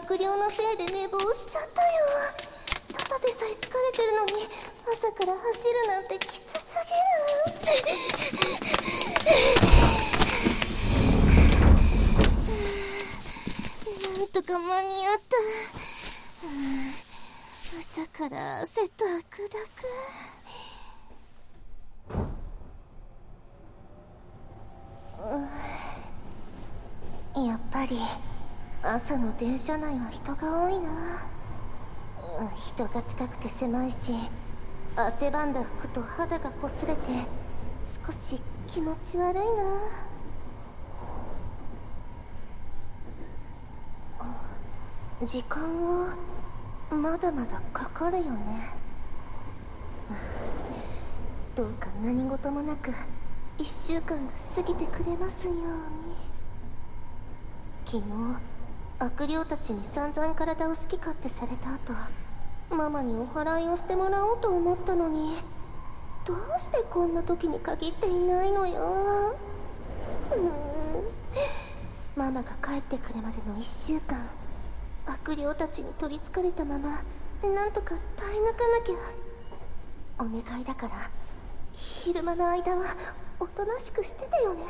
悪霊のせいで寝坊しちゃったよ。ただでさえ疲れてるのに朝から走るなんてきつすぎる。なんとか間に合った。朝から汗と悪濁。やっぱり朝の電車内は人が多いな。人が近くて狭いし、汗ばんだ服と肌が擦れて少し気持ち悪いな。時間はまだまだかかるよね。どうか何事もなく1週間が過ぎてくれますように。昨日悪霊たちに散々体を好き勝手された後、ママにお祓いをしてもらおうと思ったのに、どうしてこんな時に限っていないのよ。ママが帰ってくるまでの1週間、悪霊たちに取りつかれたままなんとか耐え抜かなきゃ。お願いだから昼間の間はおとなしくしててよね。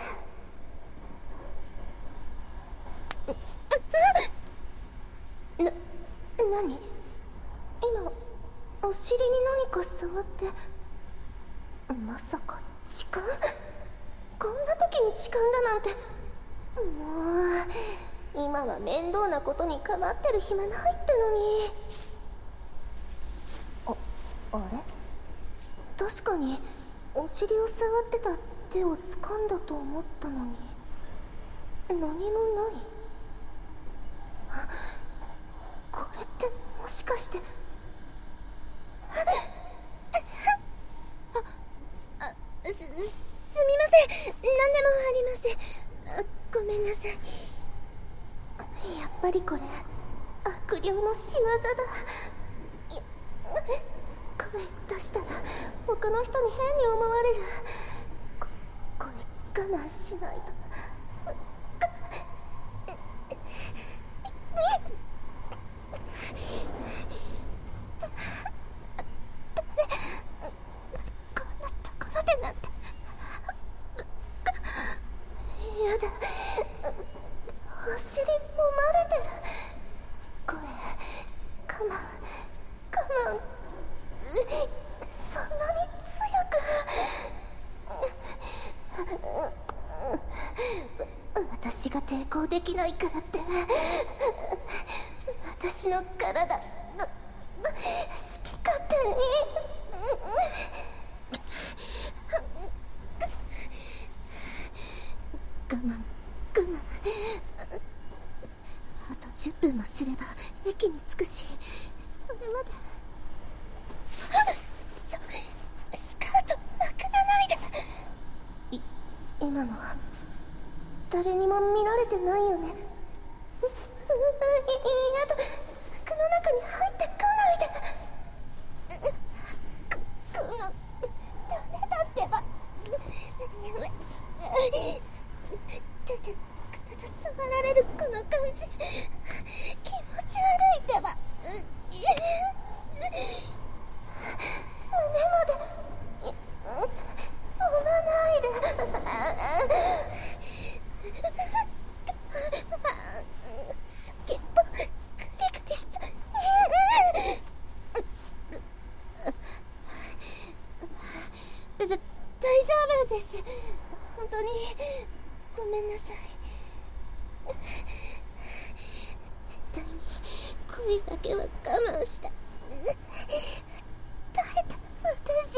何？今お尻に何か触って、まさか痴漢？こんな時に痴漢だなんて。もう今は面倒なことに構ってる暇ないってのに。あれ？確かにお尻を触ってた手を掴んだと思ったのに何もない。これってもしかして。すみません。何でもありません。ごめんなさい。やっぱりこれ悪霊の仕業だ。声出したら他の人に変に思われる。これ我慢しないと。こんなところでなんて。やだ、お尻もまれてる。声我慢そんなに強く。私が抵抗できないからって私の体好き勝手に。我慢あと10分もすれば駅に着くし、それまで。スカートまくらないで。今のは誰にも見られてないよね。やだ、服の中に入ってこないで。このダメだってば。手で体触られるこの感じ、気持ち悪いってば。胸まで揉まないで。先っぽクリクリしちゃう。大丈夫です。本当にごめんなさい。絶対に恋だけは我慢した。耐えた私。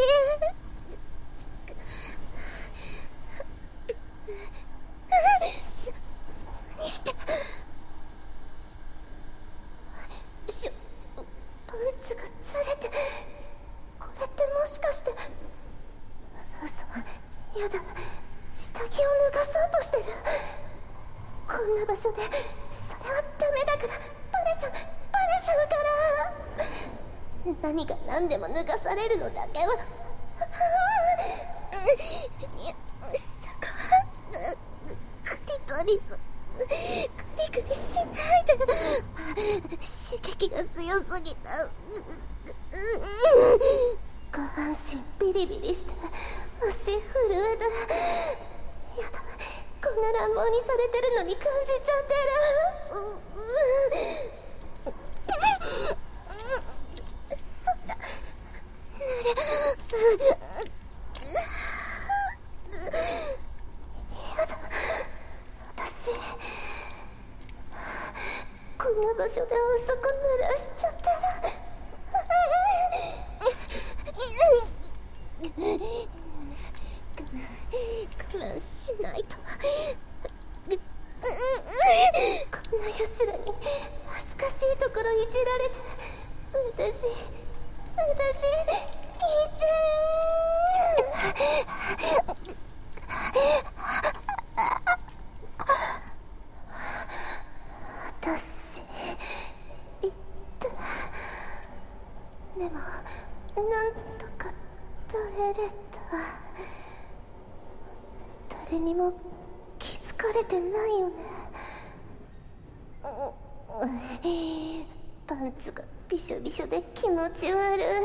何して。パンツがずれて。これってもしかして。嘘、やだ。下着を脱がそうとしてる。こんな場所でそれはダメだから。バレちゃうから。何が何でも脱がされるのだけは。クリトリスクリクリしないで。 身ビリビリして足震えて、やだ、こんな乱暴にされてるのに感じちゃってる。そんなやだ、私こんな場所であそこ濡らしちゃったら我慢しないと。こんな奴らに恥ずかしいところいじられて、私いっちゃ私言った。でもなんとか耐えれた。誰にも気づかれてないよね。パンツがびしょびしょで気持ち悪い。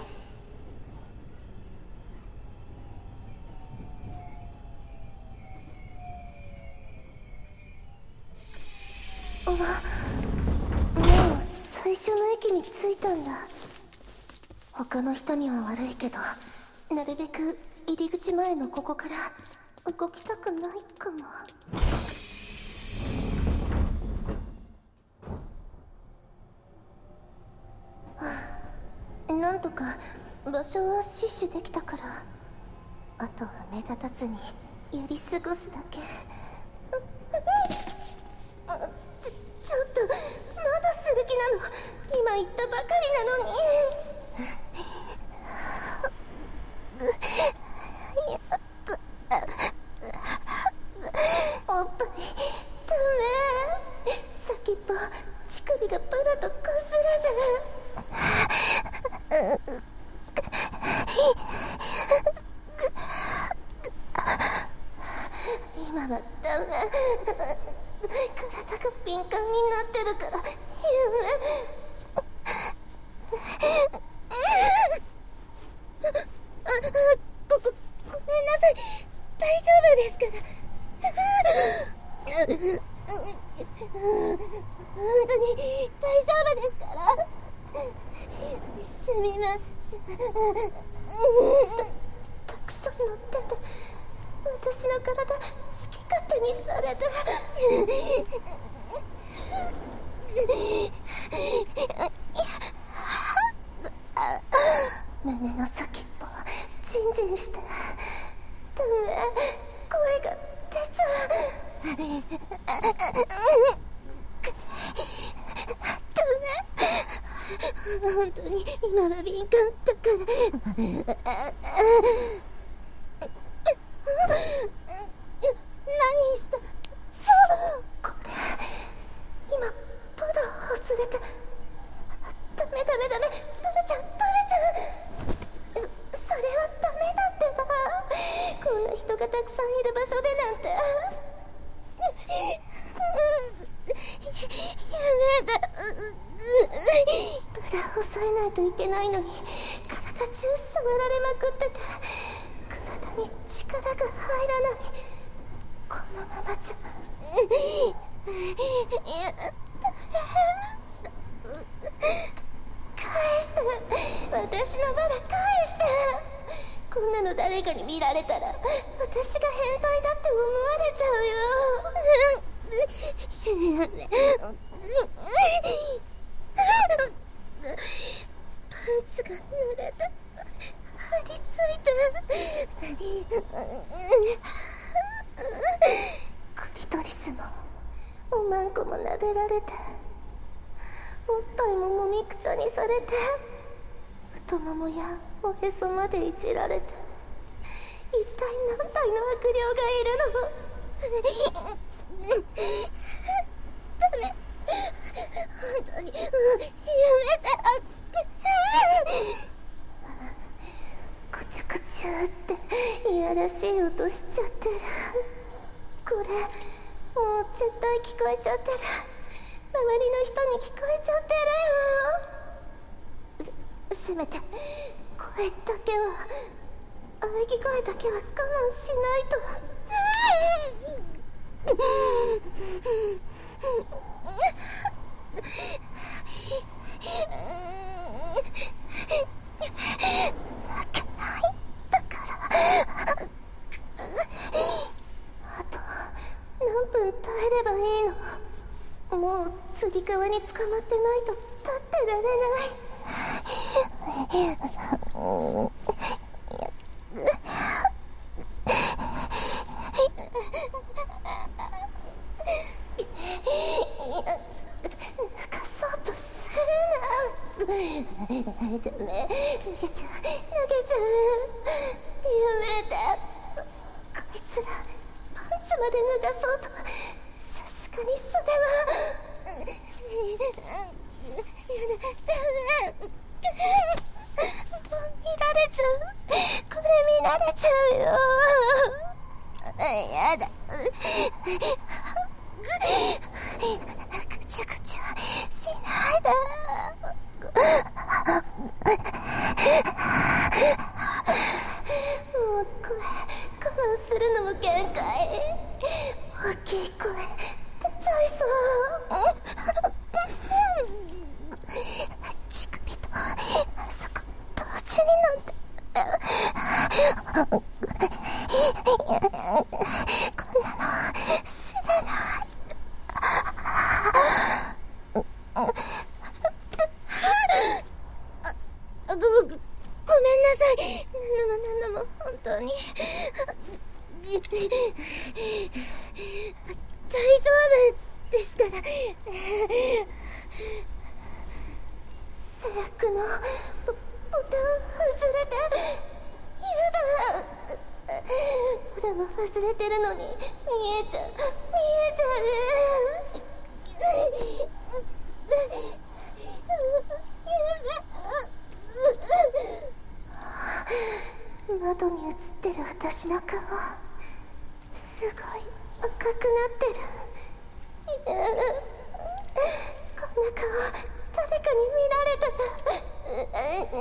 もう最初の駅に着いたんだ。他の人には悪いけど、なるべく入り口前のここから動きたくないかも。なんとか場所は死守できたから、あとは目立たずにやり過ごすだけ。ちょっとまだする気なの？今言ったばかりなのに。おっぱいダメ。先っぽ乳首がパラとこすれてる。今はダメ。体が敏感になってるから。ごめんなさい。大丈夫ですから。本当に大丈夫ですから。すみません。たくさん乗ってて、私の体好き勝手にされて。胸の先っぽジンジンして。ダメ、声が出ちゃう。ダメ、本当に今は敏感だから。何した？これ今パダ外れて。ダメ、取れちゃう。それはダメだってば。こんな人がたくさんいる場所でなんて。やめだ。ブラ抑えないといけないのに、体中触られまくってて、体に力が入らない。このままじゃ。返して、私のバラ返して。こんなの誰かに見られたら、私が変態だって思われちゃうよ。パンツが濡れて張り付いて。クリトリスもおまんこも撫でられて、おっぱいももみくちゃにされて、太ももやおへそまでいじられて、一体何体の悪霊がいるの？ダメ、本当に、やめて。クチュクチュっていやらしい音しちゃってる。これもう絶対聞こえちゃってる。周りの人に聞こえちゃってるよ。せめてこ声だけは、喘ぎ声だけは我慢しないと。あと何分耐えればいいの？もうつり革に捕まってないと立ってられない。抜かそうとするな。ダメ、逃げちゃう、逃げちゃう。夢だ。こいつらパンツまで脱がそうと。さすがにそれは。もう見られちゃう。これ見られちゃうよ。やだ。ぐちゃぐちゃしないで。もう声我慢するのも限界。大きい声出ちゃいそう。乳首とそこ同時になんて。こんなの知らない。ごめんなさい。何度も本当に。大丈夫ですから。制服のボタン外れて。やだ。裏も外れてるのに見えちゃう。窓に映ってる私の顔、すごい赤くなってる。こんな顔誰かに見られたら。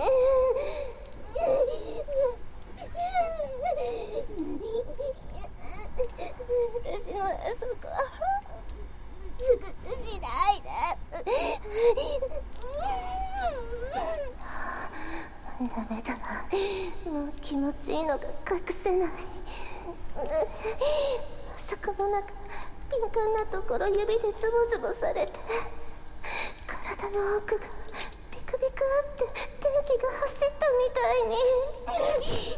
私のあそこグツグツしないで。ダメだな。もう気持ちいいのが隠せない。そこの中ピンクなところ指でズボズボされて、体の奥がビクビクって電気が走ったみたいに。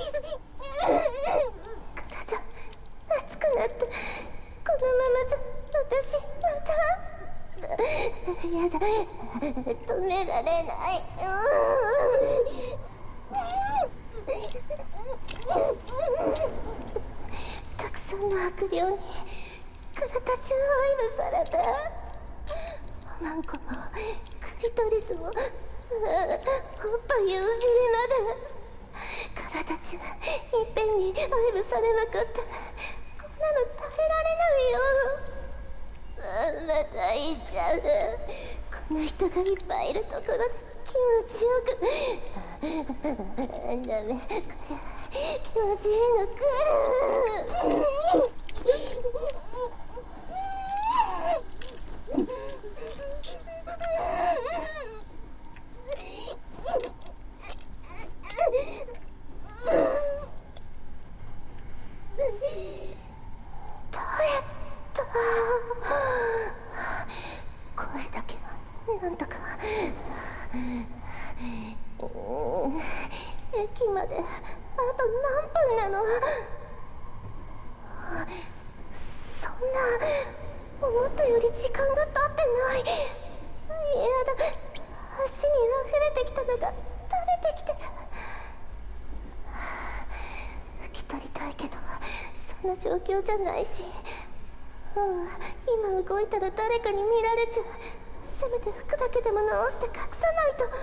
体熱くなって、このままじゃ私また。やだ、止められない。たくさんの悪霊に体中愛撫されて、おまんこもクリトリスもおっぱいやお尻まで体中いっぺんに愛撫されまくって、こんなの耐えられないよ。また言っちゃう。こんな人がいっぱいいるところで気持ちよく。ダメ、これ気持ちいいのか。声だけはなんとか。駅まであと何分なの？そんな、思ったより時間が経ってない。やだ、足に溢れてきたのが垂れてきてる。拭き取りたいけどそんな状況じゃないし、今動いたら誰かに見られちゃう。せめて服だけでも直して隠さないと。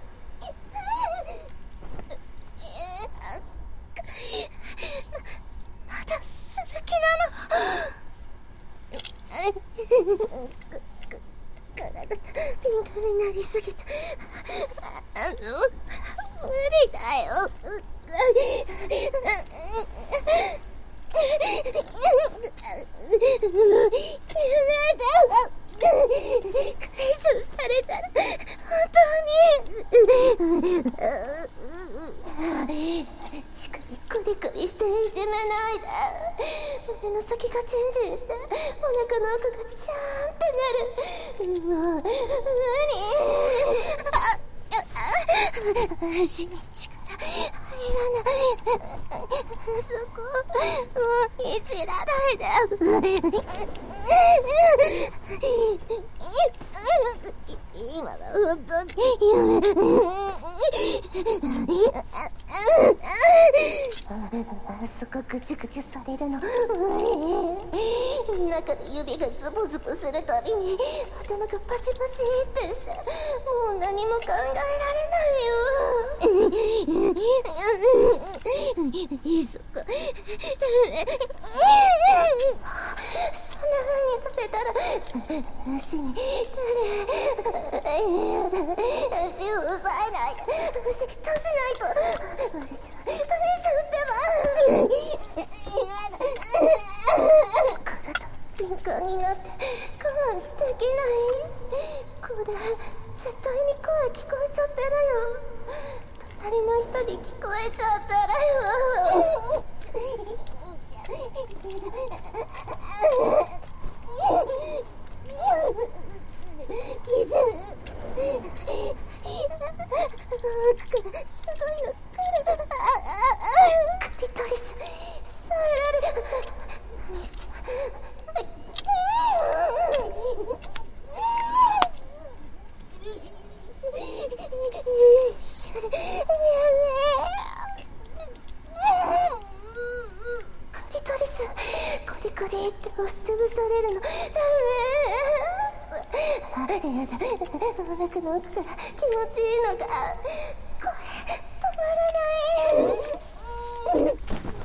まだする気なの？体がピンクになりすぎて無理だ。 よ。クレイスされたら本当に乳首クリクリしていじめないで。胸の先がチンチンしてお腹の奥がチャーンってなる。もう無理。足に力入らない。そこもういじらないで。今は本当にそこぐちぐちされるの。中で指がズボズボするたびに頭がパチパチってして、もう何も考えられないよ。そこそんな風にされたら足に足を押さえないで。足閉じないとバレちゃうってば。体敏感になって我慢できない。これ絶対に声聞こえちゃってるよ。隣の人に聞こえちゃったらよ。奥からすごいの来る。クリトリスさえられる。何してクリトリスコリコリって押しつぶされるの。ダメ。やだ。お腹の奥から気持ちいいのが。声止まらない。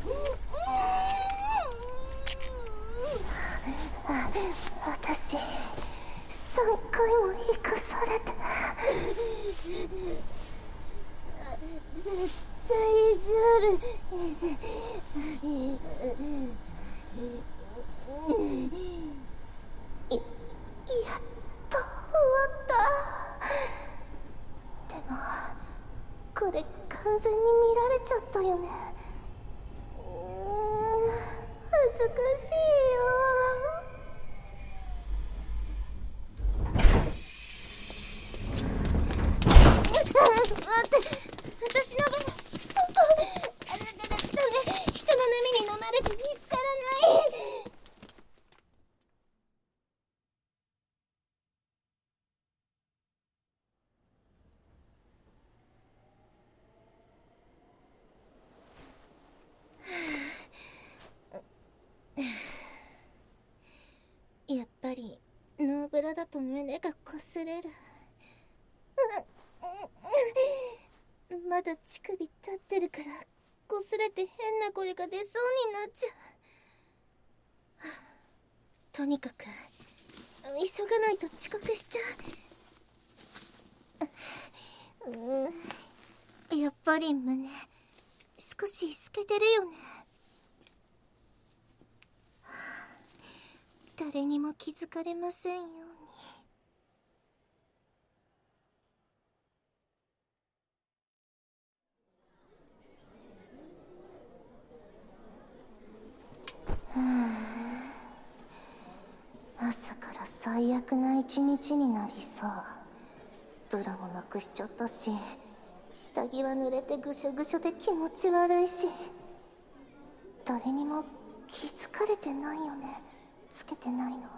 私3回も生かされて。大丈夫。やっと終わった。でもこれ完全に見られちゃったよね。恥ずかしいよ。待って、私の分どこ？ダメ、人の波に飲まれて見つからない。やっぱりノーブラだと胸が擦れる。まだ乳首立ってるから擦れて変な声が出そうになっちゃう。とにかく急がないと遅刻しちゃう。やっぱり胸少し透けてるよね。誰にも気づかれませんように。朝から最悪な一日になりそう。ブラもなくしちゃったし、下着は濡れてぐしょぐしょで気持ち悪いし、誰にも気づかれてないよね。つけてないの。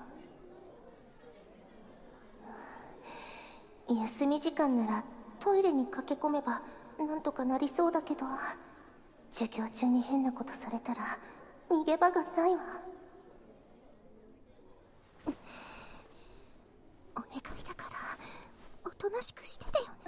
休み時間ならトイレに駆け込めばなんとかなりそうだけど、授業中に変なことされたら逃げ場がないわ。お願いだからおとなしくしててよね。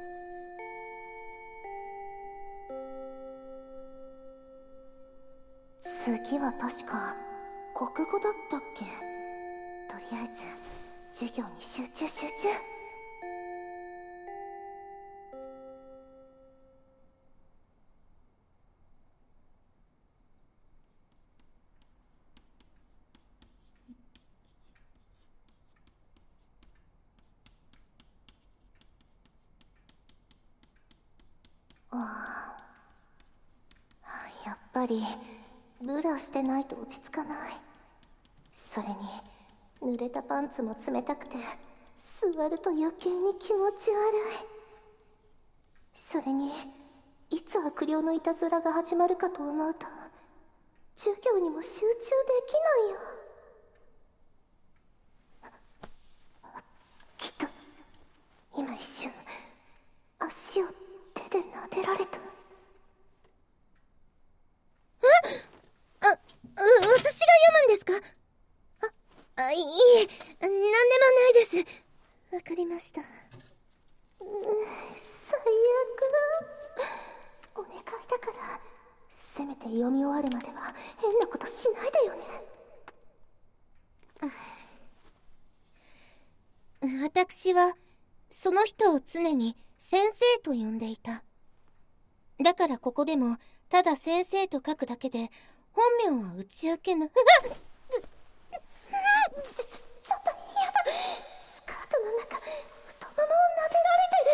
次は確か国語だったっけ。とりあえず授業に集中。 やっぱりブラしてないと落ち着かない。それに濡れたパンツも冷たくて座ると余計に気持ち悪い。それにいつ悪霊のいたずらが始まるかと思うと授業にも集中できないよ。きっと今一瞬足を手で撫でられた。私が読むんですか？いいえ、なんでもないです。わかりました。最悪。お願いだからせめて読み終わるまでは変なことしないでよね。私はその人を常に先生と呼んでいた。だからここでもただ先生と書くだけで本名は打ち明けぬ。 ちょっとやだ。スカートの中太ももを撫で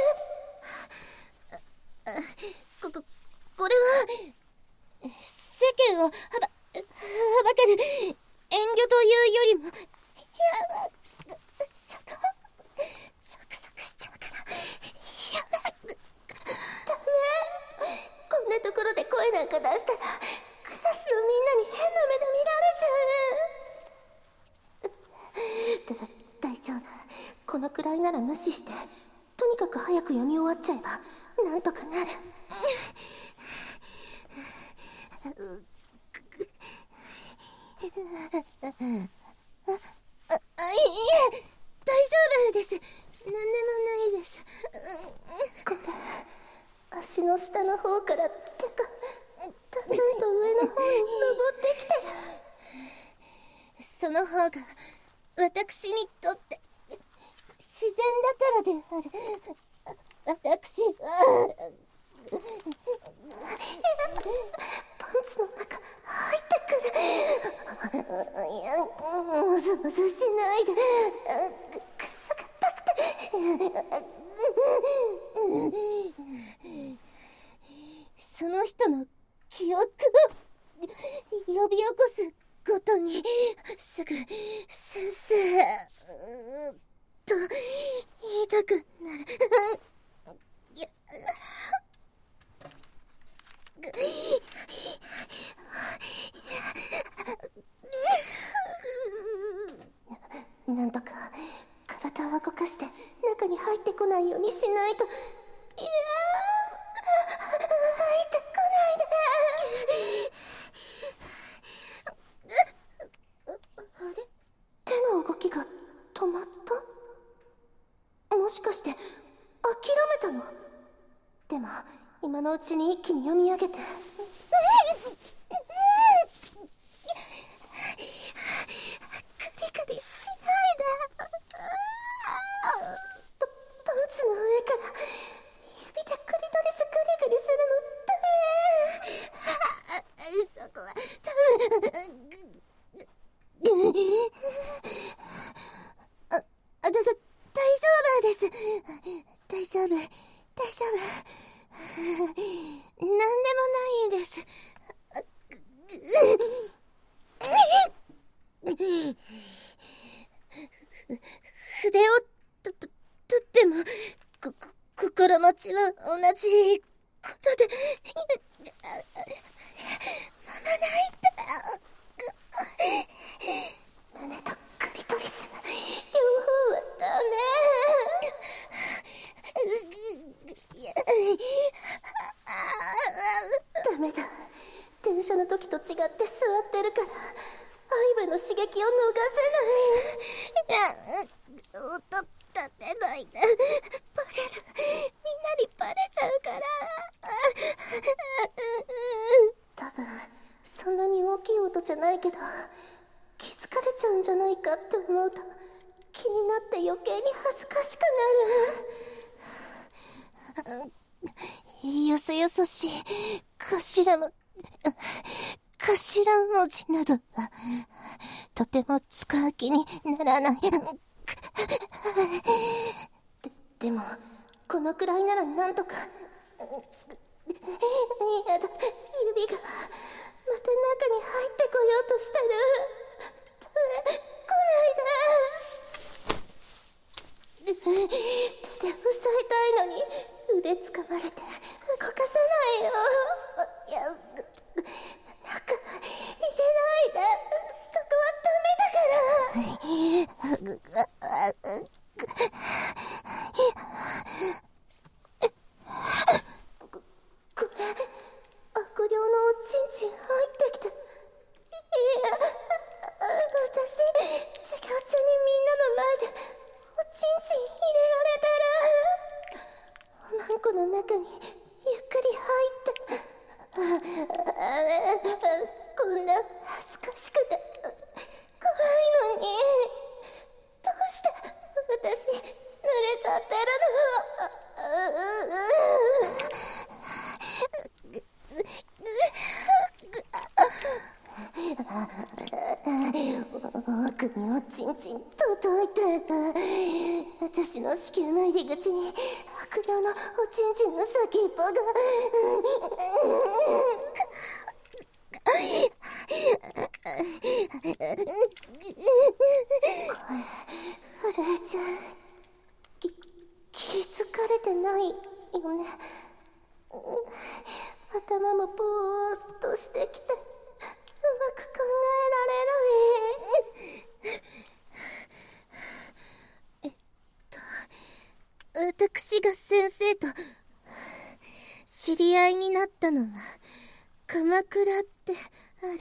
られてる。 これは世間をはばかる遠慮というよりも、そこサクサクしちゃうからやだ。 ダメ。こんなところで声なんか出したらクラスのみんなに変な目で見られちゃう。大丈夫。このくらいなら無視してとにかく早く読み終わっちゃえばなんとかなる。 いえ、大丈夫です。何でもないです。 これ足の下の方から手がだんだんと上の方に登ってきてる。 その方が私にとって自然だからである。私はパンツの中入ってくる。いや、もぞもぞしないで。臭かったくて。 その人の記憶を呼び起こすごとにすぐ先生と言いたくなる。 なんとか体を動かして中に入ってこないようにしないと。いや入ってこないで。あれ、手の動きが止まった？もしかして諦めたの？でも今のうちに一気に読み上げて。クリクリしないで。パンツの上から指でクリトリスグリグリするのダメ。 そこは大丈夫です。大丈夫。なんでもないです。筆を取っても心持ちは同じことでままない胸とクリトリス両方はダメだ。電車の時と違って座ってるから愛部の刺激を逃せない。 音立てないで。バレる。みんなにバレちゃうから。 多分そんなに大きい音じゃないけど気づかれちゃうんじゃないかって思うと気になって余計に恥ずかしくなる。 よそよそしい頭文字などはとても使う気にならない。 でもこのくらいならなんとか。 やだ、指がまた中に入ってこようとしてる。ダメ、来ないで。手で塞いたいのに腕掴まれて動かさないよ。いや、中入れないで、そこはダメだから。これ、悪霊のおちんちん入ってきて。いや、私、授業中にみんなの前でおちんちん入れられてる。おまんこの中にゆっくり入って。こんな恥ずかしくて怖いのに、どうして私濡れちゃってるの。奥におちんちん届いてる。私の子宮の入り口に悪霊のおちんちんの先っぽが。震えちゃう。気づかれてないよね。頭もぼーっとしてきて、うまく考えられない。私が先生と知り合いになったのは鎌倉ってある。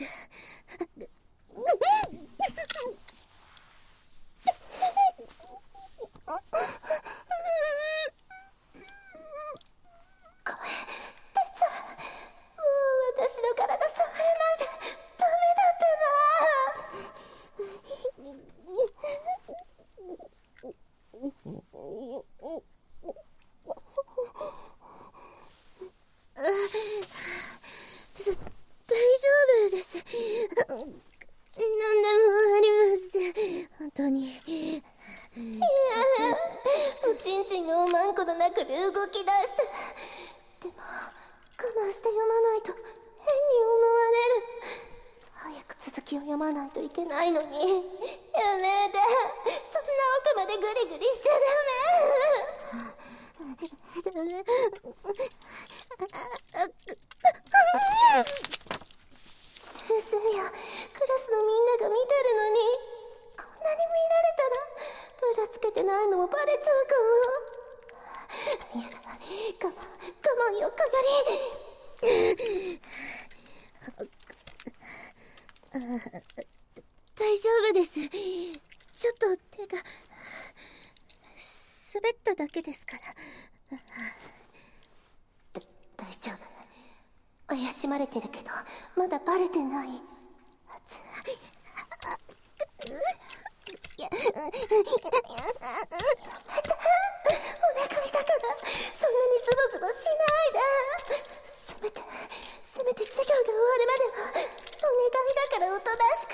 私の体触らないで。ダメだってば。大丈夫です。何でもありません。本当に。いや、おちんちんがおまんこの中で動き出して。でも我慢して読まないと変に思われる。早く続きを読まないといけないのに。やめて、そんな奥までグリグリしちゃダメ。先生やクラスのみんなが見てるのに、こんなに見られたらブラつけてないのもバレちゃうかも。いや、我慢よ、かがり。 大丈夫です。ちょっと手が滑っただけですから。 大丈夫。怪しまれてるけどまだバレてないはず。お願いだからそんなにズボズボしないで。せめて授業が終わるまではお願いだからおとなしく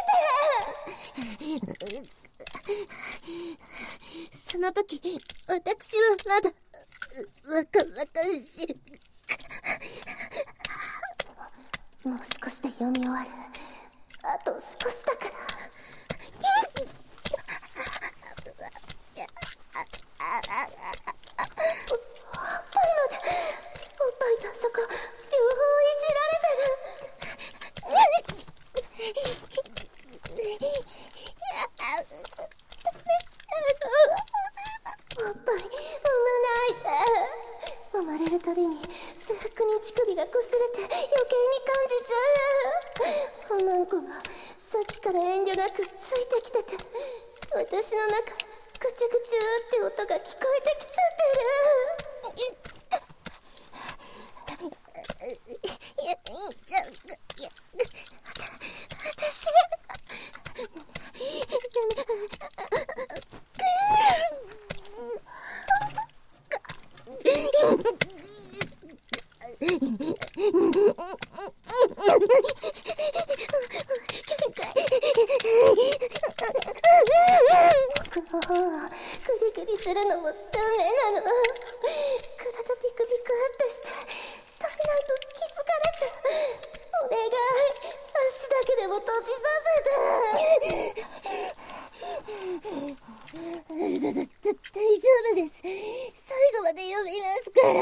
してて。 その時私はまだ若々しい。 もう少しで読み終わる。あと少しだから。おっぱいまで。おっぱいとあそこ両方いじられてる。おっぱい産まないで。揉まれるたびに制服に乳首が擦れて余計に感じちゃう。おまんこがさっきから遠慮なくついてきてて、私の中ぐちゅぐちゅって音が聞こえてきちゃってる。僕の方をグリグリするのもダメなの。体ピクピクってして大閉じさせて。 大丈夫です。最後まで読みますから。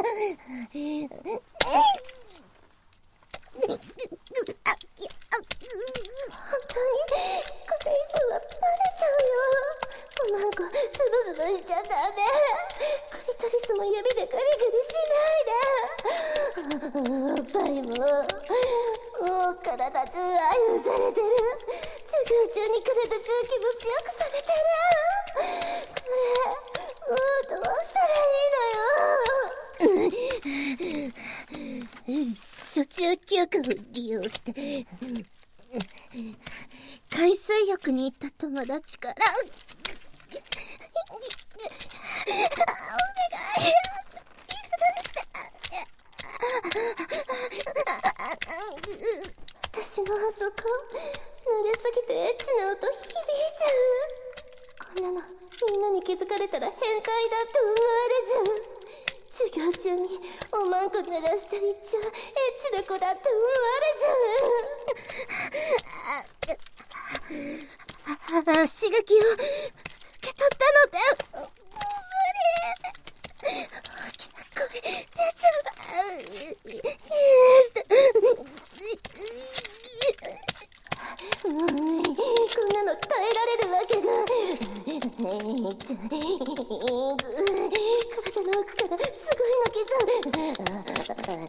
本当にこれ以上はバレちゃうよ。おまんこズブズブしちゃダメ。クリトリスも指でグリグリしないで。パイもう体中愛撫されてる。授業中に体中気持ちよくされてる。これもうどうしたらいいのよ。 初中休暇を利用して海水浴に行った友達からお願い私のあそこ濡れすぎてエッチな音響いちゃう。こんなのみんなに気づかれたら変態だって思われちゃう。授業中におまんこ濡らしていっちゃエッチな子だって思われちゃう。足書きを受け取ったので無理。大きな声出ちゃう。 こんなの耐えられるわけが。体の奥からすごいのきちゃう。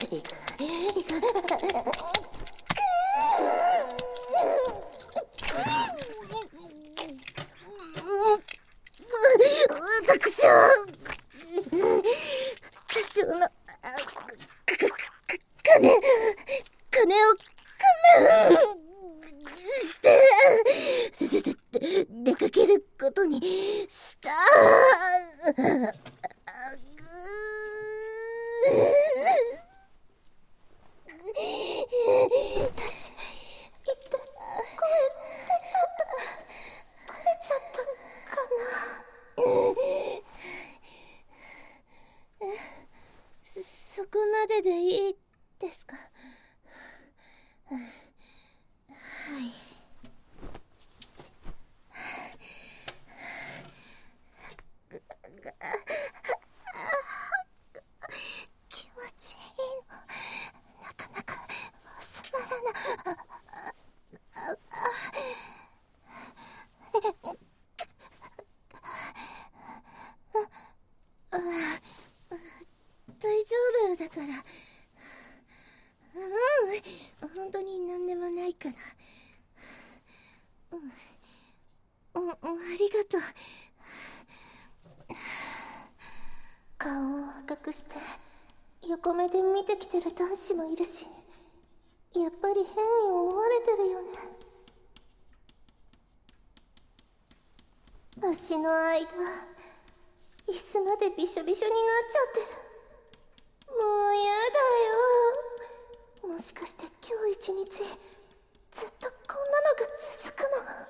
私は多少の金をして出かけることにした。そこまででいいですか。はい。 気持ちいいの。なかなか収まらない。 大丈夫だから。本当に何でもないから。ありがとう。 顔を赤くして横目で見てきてる男子もいるし、やっぱり変に思われてるよね。足の間椅子までびしょびしょになっちゃってる。もうやだよ。もしかして今日一日ずっとこんなのが続くの？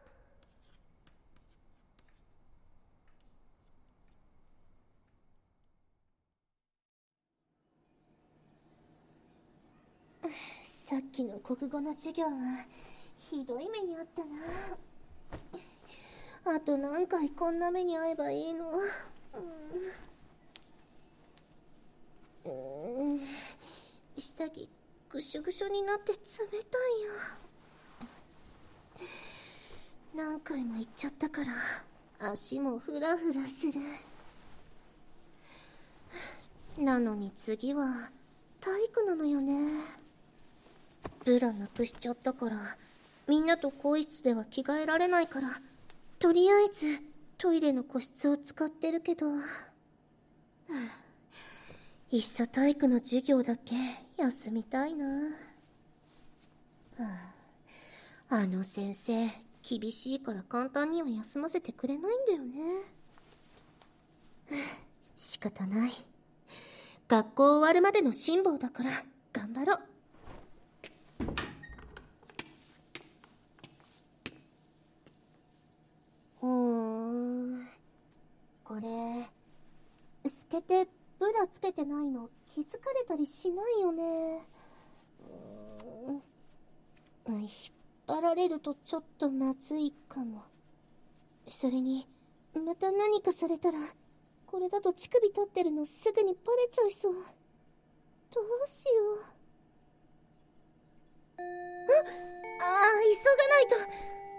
さっきの国語の授業はひどい目にあったな。あと何回こんな目に遭えばいいの。下着ぐしょぐしょになって冷たいよ。何回も行っちゃったから足もフラフラする。なのに次は体育なのよね。ブラなくしちゃったからみんなと更衣室では着替えられないから、とりあえずトイレの個室を使ってるけど、いっそ体育の授業だけ休みたいな。あの先生厳しいから簡単には休ませてくれないんだよね。仕方ない。学校終わるまでの辛抱だから頑張ろう。これ透けてブラつけてないの気づかれたりしないよね。よいしばられるとちょっとまずいかも。それに、また何かされたら、これだと乳首立ってるのすぐにバレちゃいそう。どうしよう。急がないと。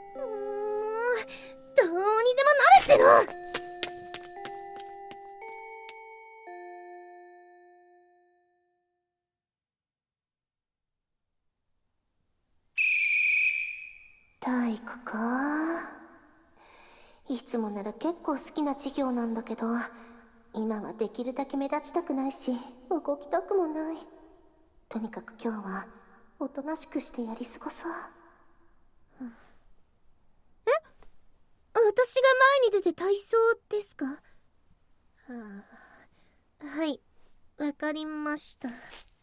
どうにでもなれっての。 体育か。いつもなら結構好きな授業なんだけど、今はできるだけ目立ちたくないし、動きたくもない。とにかく今日はおとなしくしてやり過ごそう。 私が前に出て体操ですか？はい、わかりました。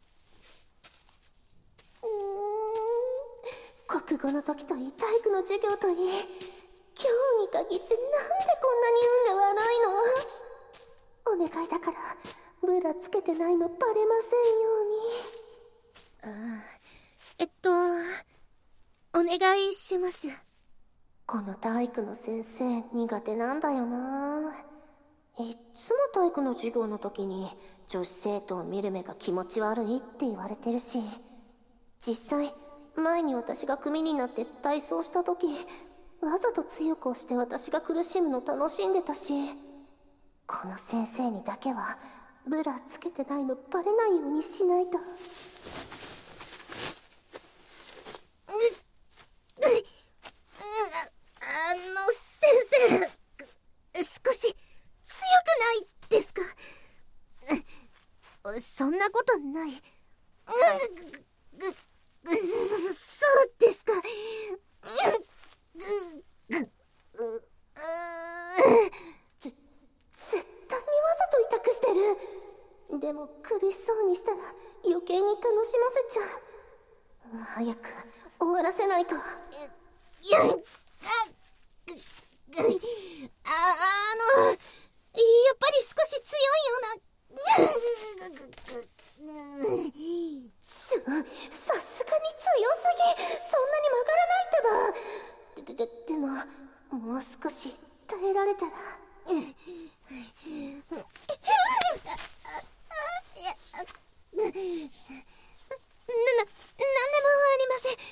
国語の時といい、体育の授業といい、今日に限ってなんでこんなに運が悪いの？お願いだからブラつけてないのバレませんように。 お願いします。 この体育の先生苦手なんだよな。いっつも体育の授業の時に女子生徒を見る目が気持ち悪いって言われてるし、実際前に私が組になって体操した時、わざと強く押して私が苦しむの楽しんでたし、この先生にだけはブラつけてないのバレないようにしないと。 先生、少し強くないですか？そんなことない。そうですか。 絶対にわざと痛くしてる。でも苦しそうにしたら余計に楽しませちゃう。早く終わらせないと。 やっぱり少し強いような。 さすがに強すぎ。そんなに曲がらないってば。でももう少し耐えられたら。 なんでもありません。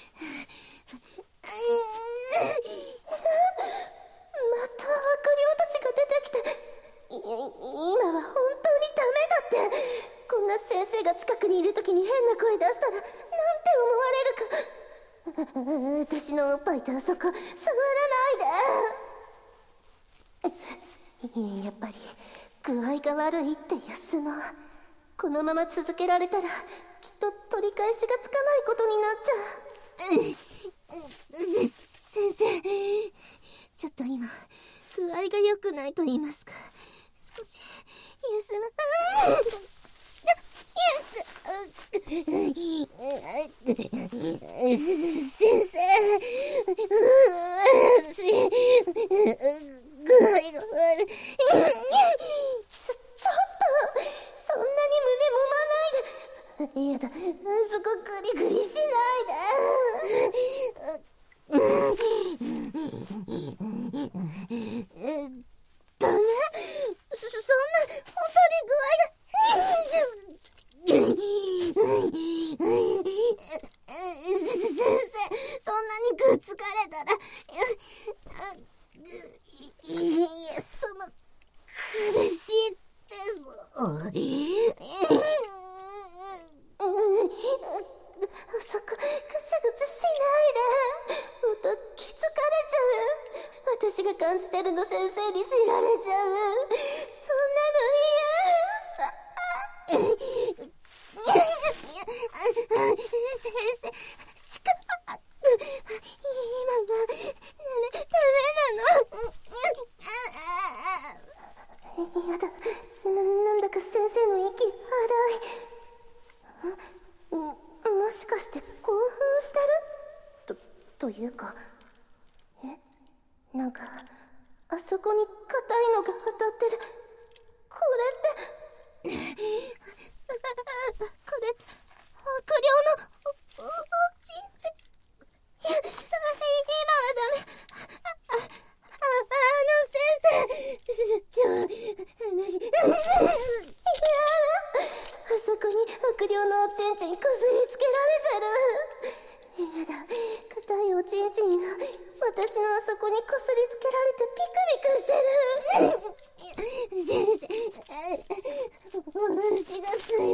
また悪霊たちが出てきて。今は本当にダメだって。こんな先生が近くにいる時に変な声出したらなんて思われるか。私のおっぱいとあそこ触らないで。やっぱり具合が悪いって休もう。このまま続けられたらきっと取り返しがつかないことになっちゃう。 先生、ちょっと今具合が良くないと言いますか、少し休む。先生、具合が悪い。 ちょっとそんなに胸揉まないで。やだ、そこグリグリしないで。 ダメ？そんな、本当に具合が。先生、そんなにくっつかれたら。その、苦しいって。 そこ、ぐちゃぐちゃしないで。音気づかれちゃう。私が感じてるの先生に知られちゃう。そんなの嫌。 先生、今はダメなの。 やだ、なんだか先生の息荒い。もしかして興奮してる？というか、なんかあそこに硬いのが当たってる。これって悪霊のおちんちん。 おちんちんが私のあそこにこすりつけられてピクピクしてる。先生、虫が強すぎ。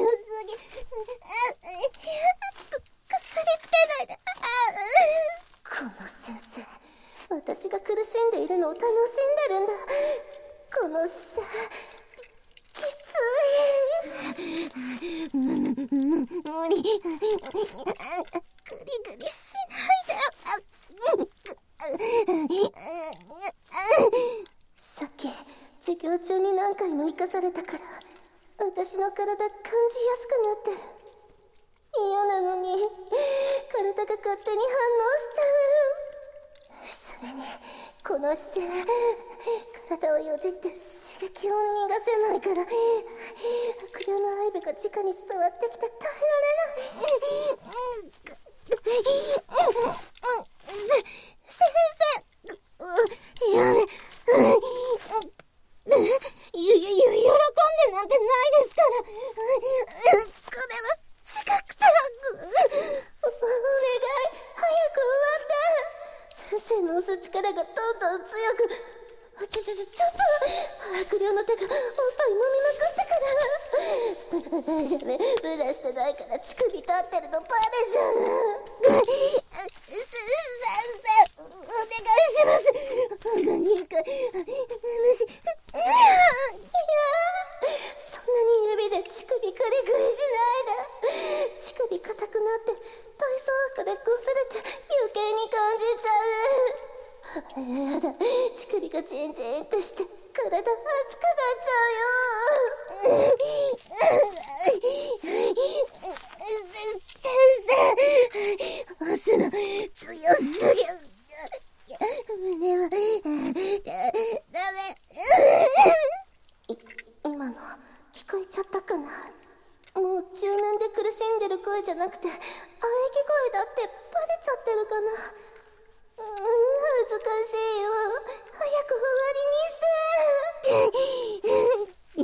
こすりつけないで。この先生、私が苦しんでいるのを楽しんでるんだ。この姿勢きつい。無理。グリグリしないで。さっき授業中に何回も生かされたから私の体感じやすくなってる。嫌なのに体が勝手に反応しちゃう。それにこの姿勢、体をよじって刺激を逃がせないから悪霊の愛部が直に伝わってきて耐えられない。先生、やめ、喜んでなんてないですから。これは近くてお願い、早く終わって。先生の押す力がどんどん強く。ちょっと悪霊の手がおっぱい揉みまくってから。やめ、ブラしてないから乳首立ってるのバレちゃう。先生、お願いします。何か虫。いや、そんなに指で乳首クリクリしないで。乳首硬くなって体操服でこすれて余計に感じちゃう。やだ、乳首がチンチンってして体熱くなっちゃうよ。先生、押すの強すぎる。胸はダメ。今の聞こえちゃったかな。もう中年で苦しんでる声じゃなくて喘ぎ声だってバレちゃってるかな。恥ずかしいよ。早く終わりにして。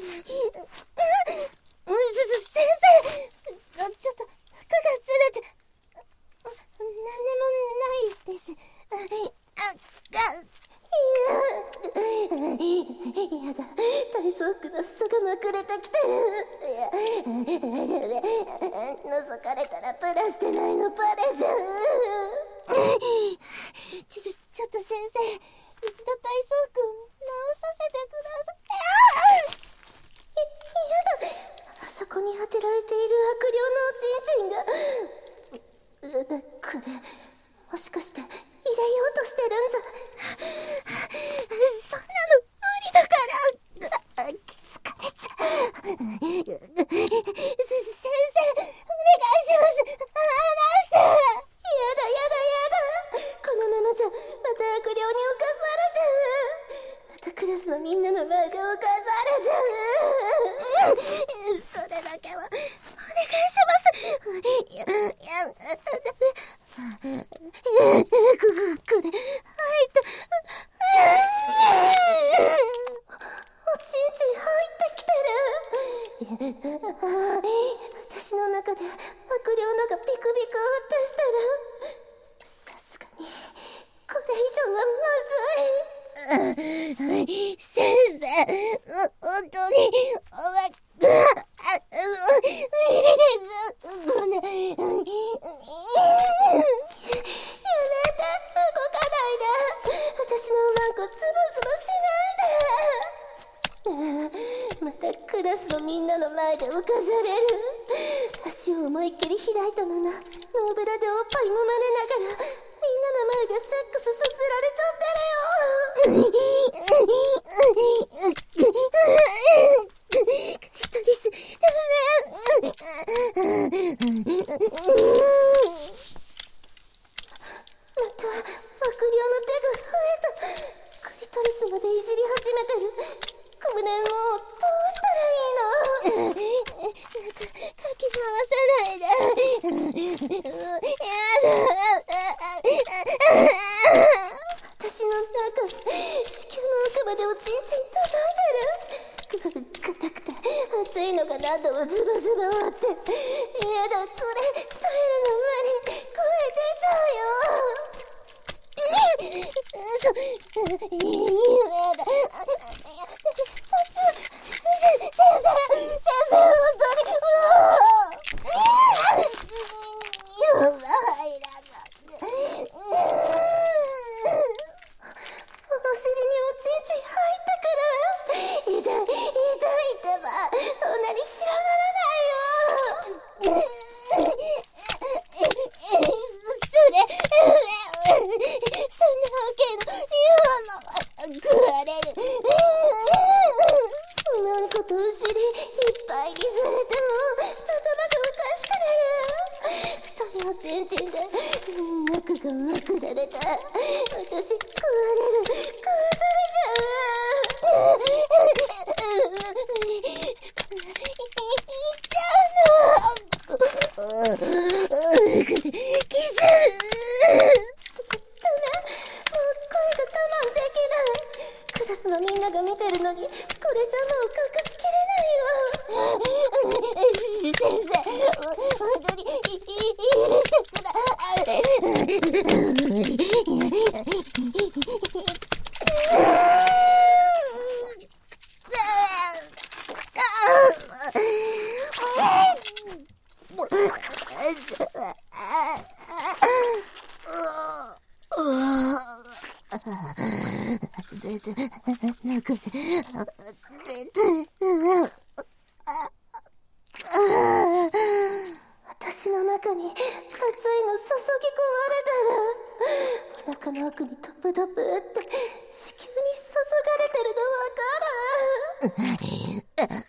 先生、ちょっと服がずれて。何でもないです。やだ、体操服の裾がまくれてきてる。覗かれたらプラしてないのバレちゃう。ちょっと先生、一度体操服直させてください。やだ、あそこに当てられている悪霊のおちんちんが。これもしかして入れようとしてるんじゃ。そんなの無理だから。気づかれちゃう。先生、お願いします。離して。やだ。このままじゃまた悪霊に侵されちゃう。またクラスのみんなの前で侵されちゃう。それだけはお願いします。これ入ったおちんちん入ってきてる。私の中で悪霊のがピクピクってしてる。さすがにこれ以上はまずい。先生、本当に無理です。ごめん。やめて、動かないで。私のマンコズボズボしないで。またクラスのみんなの前で浮かされる。足を思いっきり開いたままノーブラでおっぱい揉まれながらみんなの前でセックスさせられちゃってるよ。クリトリス、ダメ。また悪霊の手が増えた。クリトリスまでいじり始めてる。これもうどうしたらいいの。かき回さないで。やだ。私の中、子宮の奥までおちんちん届いてる。硬くて熱いのが何度もズバズバ割って。やだ、これ耐えるの無理。声出ちゃうよ。 だ。先生、本当に、入らない。 お尻におちんちん入ったから。痛いってば、そんなに広がらないよ。 そんなわけの言うの食われる。 なんことお尻いっぱいにされても頭がおかしくなる。太いおちんちんで中がまくられた。私食われる。食わされちゃう。クラスのみんなが見てるのに、これじゃもう隠しきれないわ。 先生、本当に許してくだ私の中に熱いの注ぎ込まれたら、お腹の奥にトップトップって子宮に注がれてるのわかる。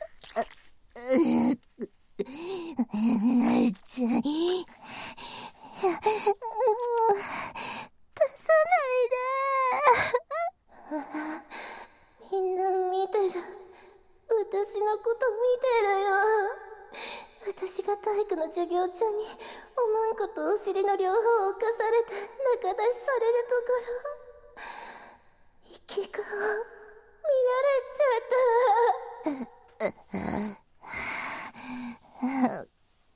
みんな見てる。私のこと見てるよ。私が体育の授業中におまんことお尻の両方を犯されて中出しされるところ、息が見られちゃった。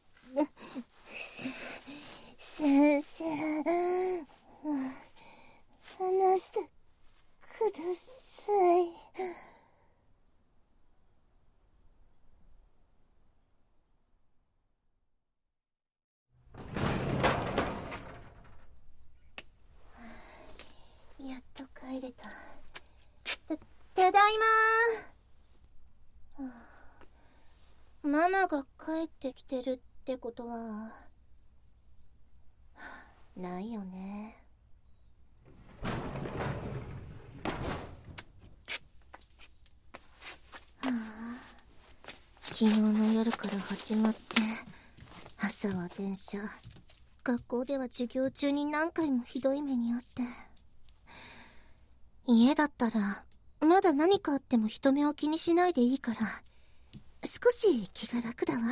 先生、話してください。やっと帰れた。ただいま。ママが帰ってきてるってことはないよね。昨日の夜から始まって、朝は電車、学校では授業中に何回もひどい目にあって、家だったらまだ何かあっても人目を気にしないでいいから少し気が楽だわ。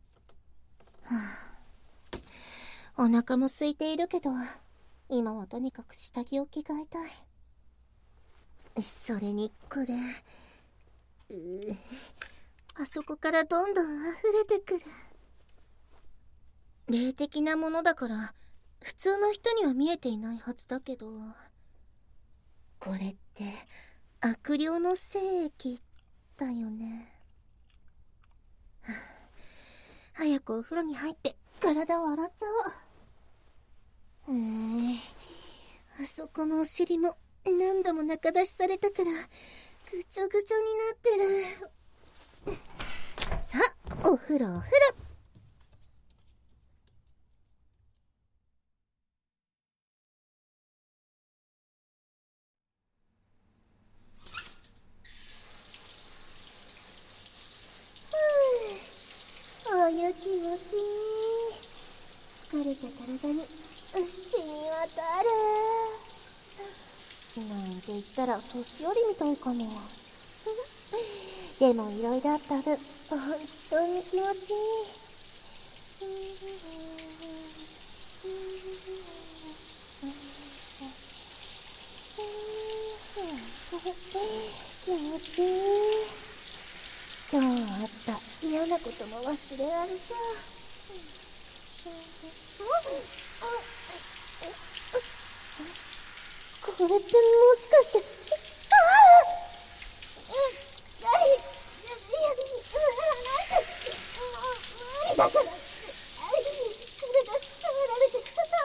お腹も空いているけど、今はとにかく下着を着替えたい。それにこれ、あそこからどんどん溢れてくる。霊的なものだから普通の人には見えていないはずだけど、これって悪霊の精液だよね。早くお風呂に入って体を洗っちゃおう。あそこのお尻も何度も中出しされたからぐちょぐちょになってる。さあ、お風呂。お湯気持ちいい。疲れた体に染み渡る。なんて言ったら年寄りみたいかも。でもいろいろあった分、本当に気持ちいい。気持ちいい。今日あった嫌なことも忘れられた。ここれってもしかして、無理だから、体触られて、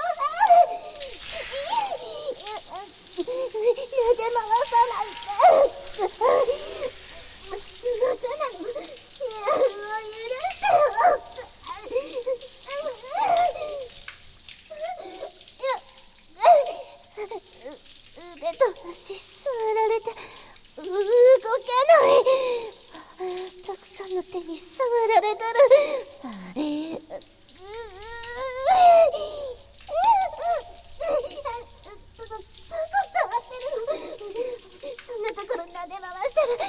撫で回さないで。バカなの、もう許してよ。腕と足触られて動けない。たくさんの手に触られてる。触ってるの。そんなところ撫で回してる。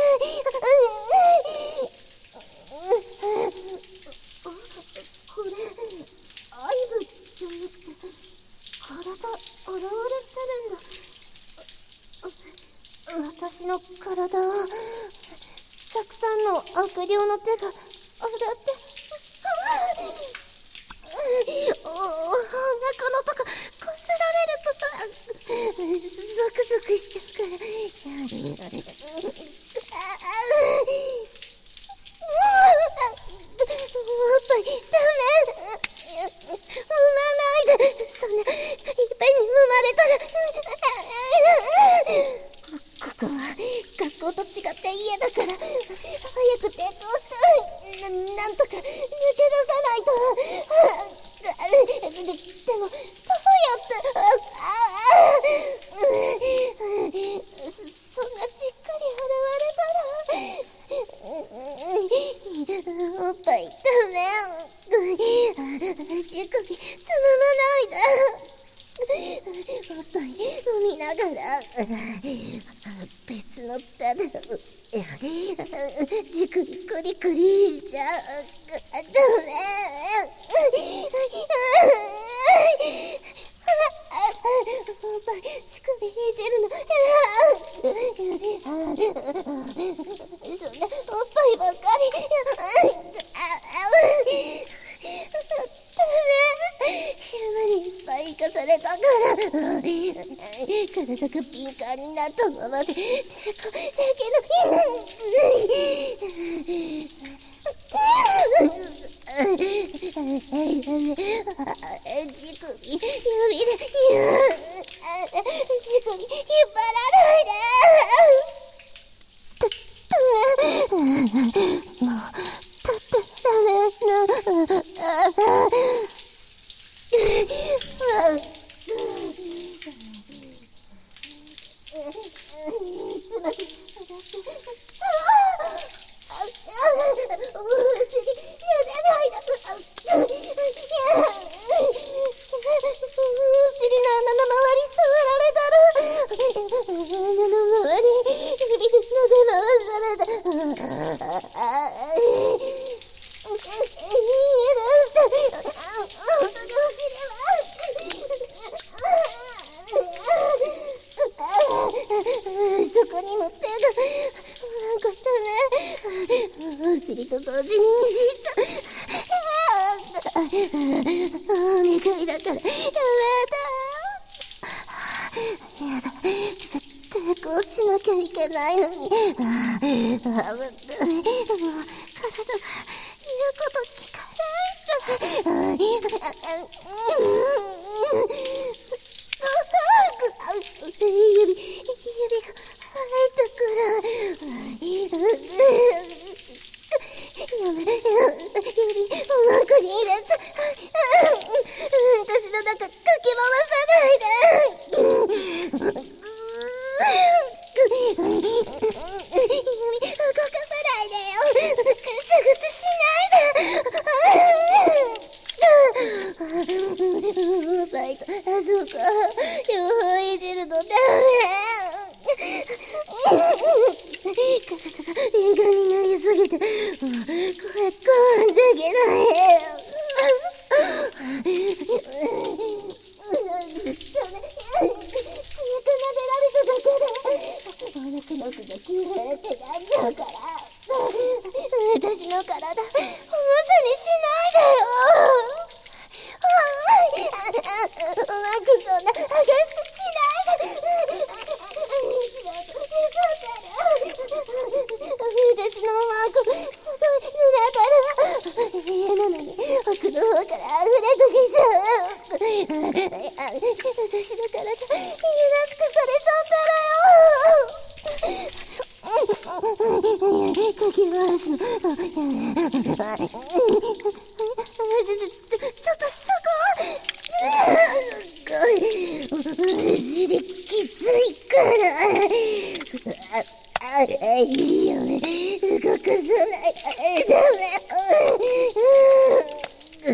これアイブじゃなくて体洗われてるんだ。私の体はたくさんの悪霊の手が洗ってお腹のとここすられるとゾクゾクしちゃうから。おっぱいダメ。産まないで。そんないっぺんに産まれたら。ここは学校と違って家だから早く抵抗してなんとか抜け出さないと。でもどうやってそんなしっかり洗われたら。おっぱいダメ。乳首つままないで。おっぱい飲みながら別の手で乳首クリクリじゃダメ。おっぱい乳首引いてるの。そんなおっぱいばっかり。昼間にいっぱい生かされたから体が敏感になったままで抵抗できない。乳首指で乳首引っ張らないで。もう立ってられない。そこにも手がなんかダメ。お尻と同時にじっと2回だからやめて。やだ、抵抗しなきゃいけないのに。もう体が言うこと聞かない。指が入ってくる。やめ、指お腹に入れて。私の中かき回さないで。指動かさないでよ。ぐつぐつしないで。バイト、あそこ両方いじるのダメ。体が敏感になりすぎてこれ我慢できない。強く撫でられただけでお腹の奥がキューってなっちゃうから。私の体おもちゃにしないでよ。うまくそんな激しくしないで。 体いやらしくされちゃったらよ。かき回すの。ちょっとそこ。お尻きついから。いいよね。動かさない。ダメ。私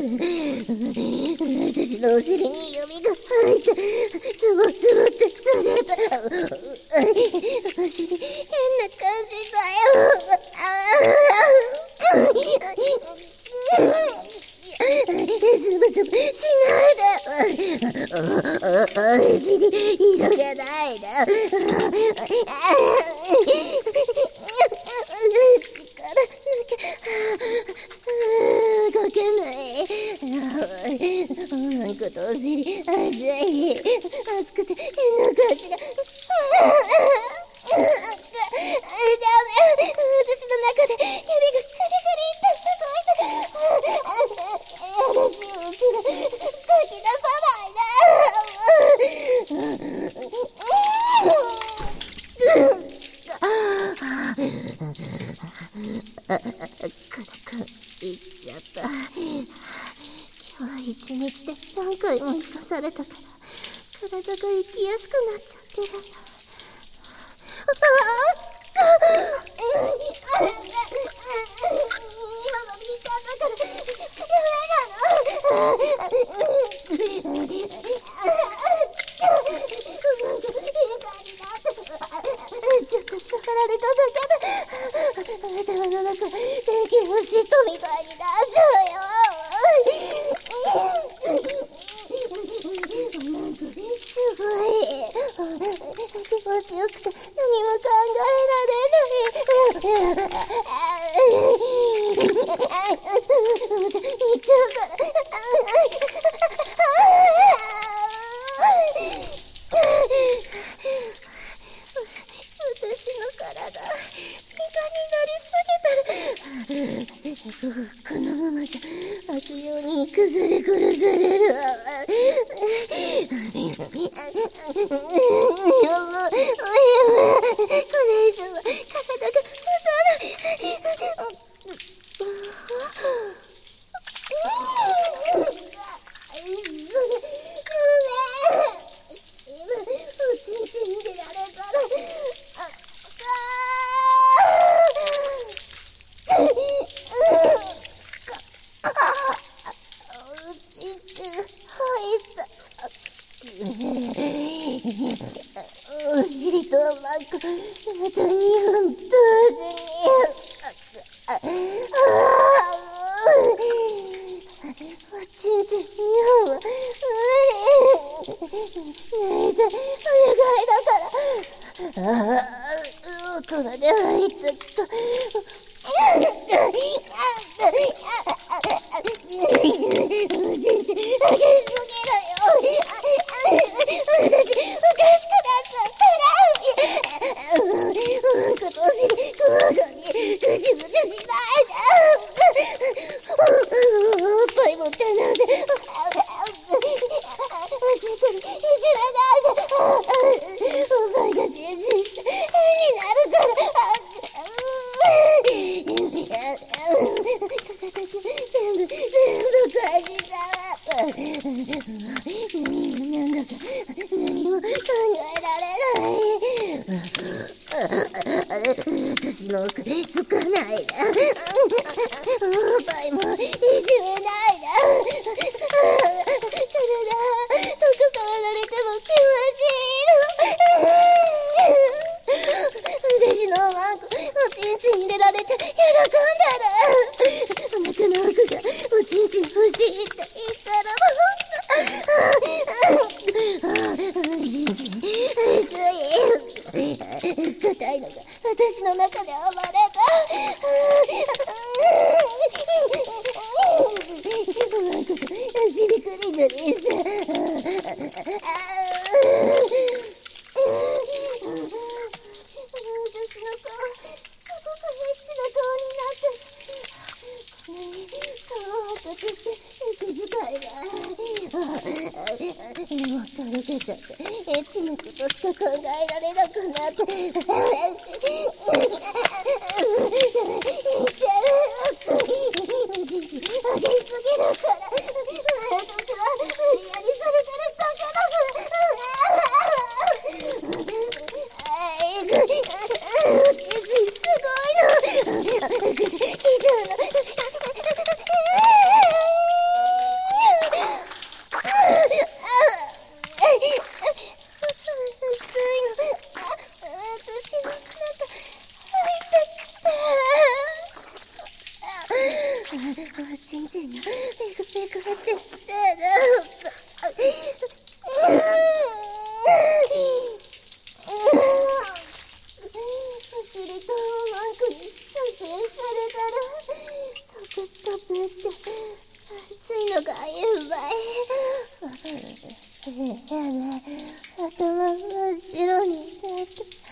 のお尻に指が入った。つぼつぼってされた。お尻変な感じだよ。ズブズブしないで。お尻広げないで。動けない。なんかお尻熱い。熱くて変な感じが。ダメ。私の中で指がカリカリって動いて。嵐を後ろかき出さないで。いっちゃった。今日は一日で何回も生かされたから体が生きやすくなっちゃってるんだ。今の見ちゃったからちょっと触られただけで頭の中電気のシートみたいになっちゃうよ。なんかすごい気持ちよくて何も考えられない。言っちゃうから。私の体イカになりすぎたらこのままじゃ悪用に崩れ殺されるわ。これ以上は体が持たない。今おちんちんでやれたらおちんちん入った。お尻とマックまた2本同時に。おちんちん2本は無理。ねえ、お願いだから。これで入ったと。おちんちん上げすぎるよ。私おかしくなっちゃったら。お尻こまごにぐしぐししないで。おっぱいも頼んで。おしっこりいじめないで。おっぱいがチンチンして変になるから。全部感じたわ。なんだか何も考えられない。私の奥つかないで。おっぱいもいじめないで。それだ、どこ触られても気持ちいいの。私のマンコおちんちん入れられて喜んでる。お腹の奥がおちんちん欲しいって言ったら硬いのが私の中で暴れた。なんか尻クリクリして私の顔すごくエッチな顔になってる。顔を赤くして息遣いが。もっと上せちゃって、エッチなことしか考えられなくなって、激すぎるから、私は無理やりされてるだけだ。ちんちんがペクペクってしてる。お尻とマークに撮影されたらトクトクって熱いのがやばい。頭真っ白になって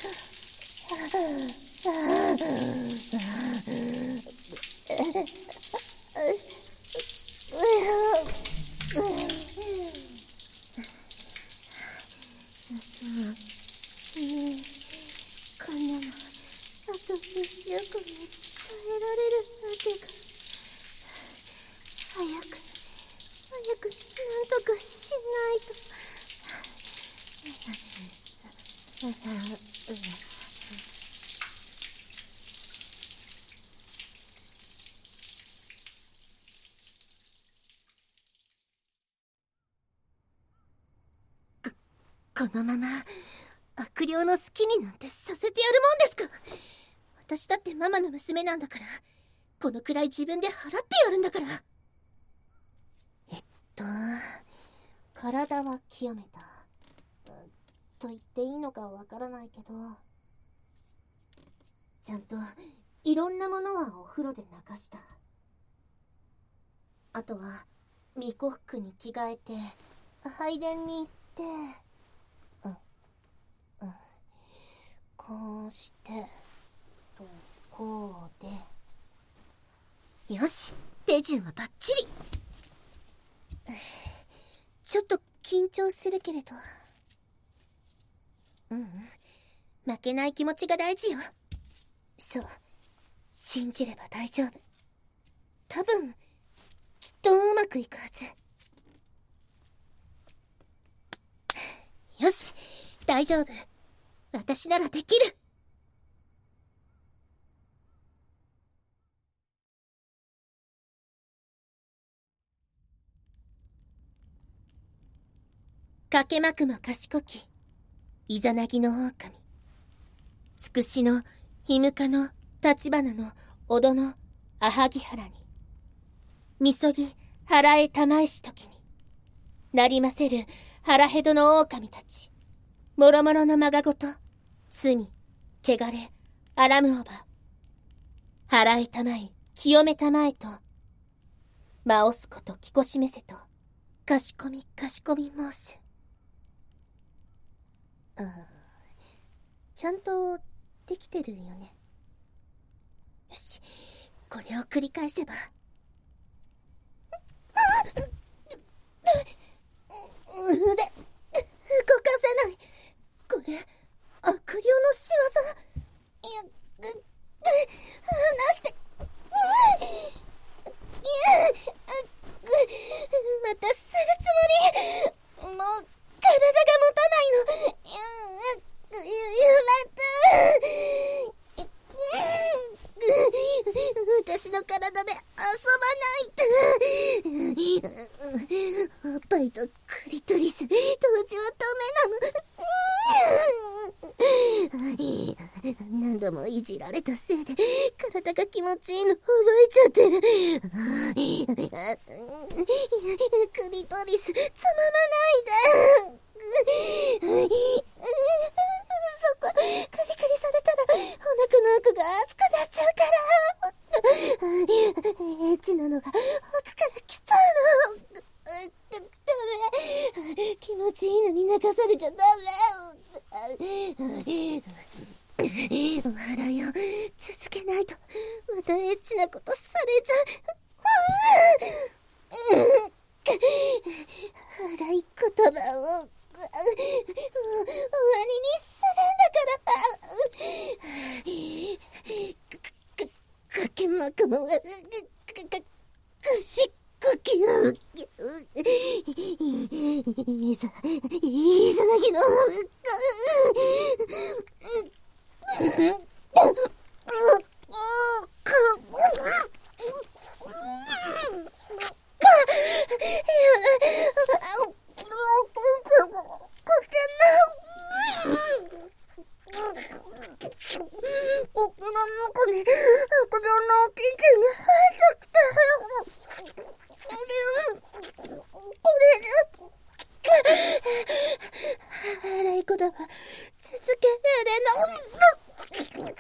こんなのあと1週間に耐えられるわけか。早くなんとかしないと。このまま悪霊の好きになんてさせてやるもんですか。私だってママの娘なんだから、このくらい自分で払ってやるんだから。体は清めたと言っていいのかわからないけど、ちゃんといろんなものはお風呂で流した。あとは巫女服に着替えて拝殿に行って、こうしてとこうで、よし、手順はバッチリ。ちょっと緊張するけれど、負けない気持ちが大事よ。そう、信じれば大丈夫。多分きっとうまくいくはず。よし、大丈夫。私ならできる。かけまくも賢きイザナギの狼、つくしのひむかの立花の小戸のあはぎ原に、みそぎ腹へ玉石時になりませる腹へどの狼たち、もろもろのまがごと罪汚れあらむおば、腹へ玉い清めたまえとまおすこときこしめせとかしこみ申す。ちゃんとできてるよね。よし、これを繰り返せば。腕動かせない。これ悪霊の仕業。離して。またするつもり。もう体が持たないの。私の体で遊ばないと。おっぱいとクリトリス、当時はダメなの。何度もいじられたせいで体が気持ちいいの覚えちゃってる。クリトリスつままないで。そこクリクリされたらお腹の奥が熱くなっちゃうから。エッチなのが奥から来ちゃうの。ダメ、気持ちいいのに泣かされちゃダメ。笑いを続けないとまたエッチなことされちゃう。荒い言葉をにするんだから。かけまくも、しっこきいざなぎの、荒いことは続けられない。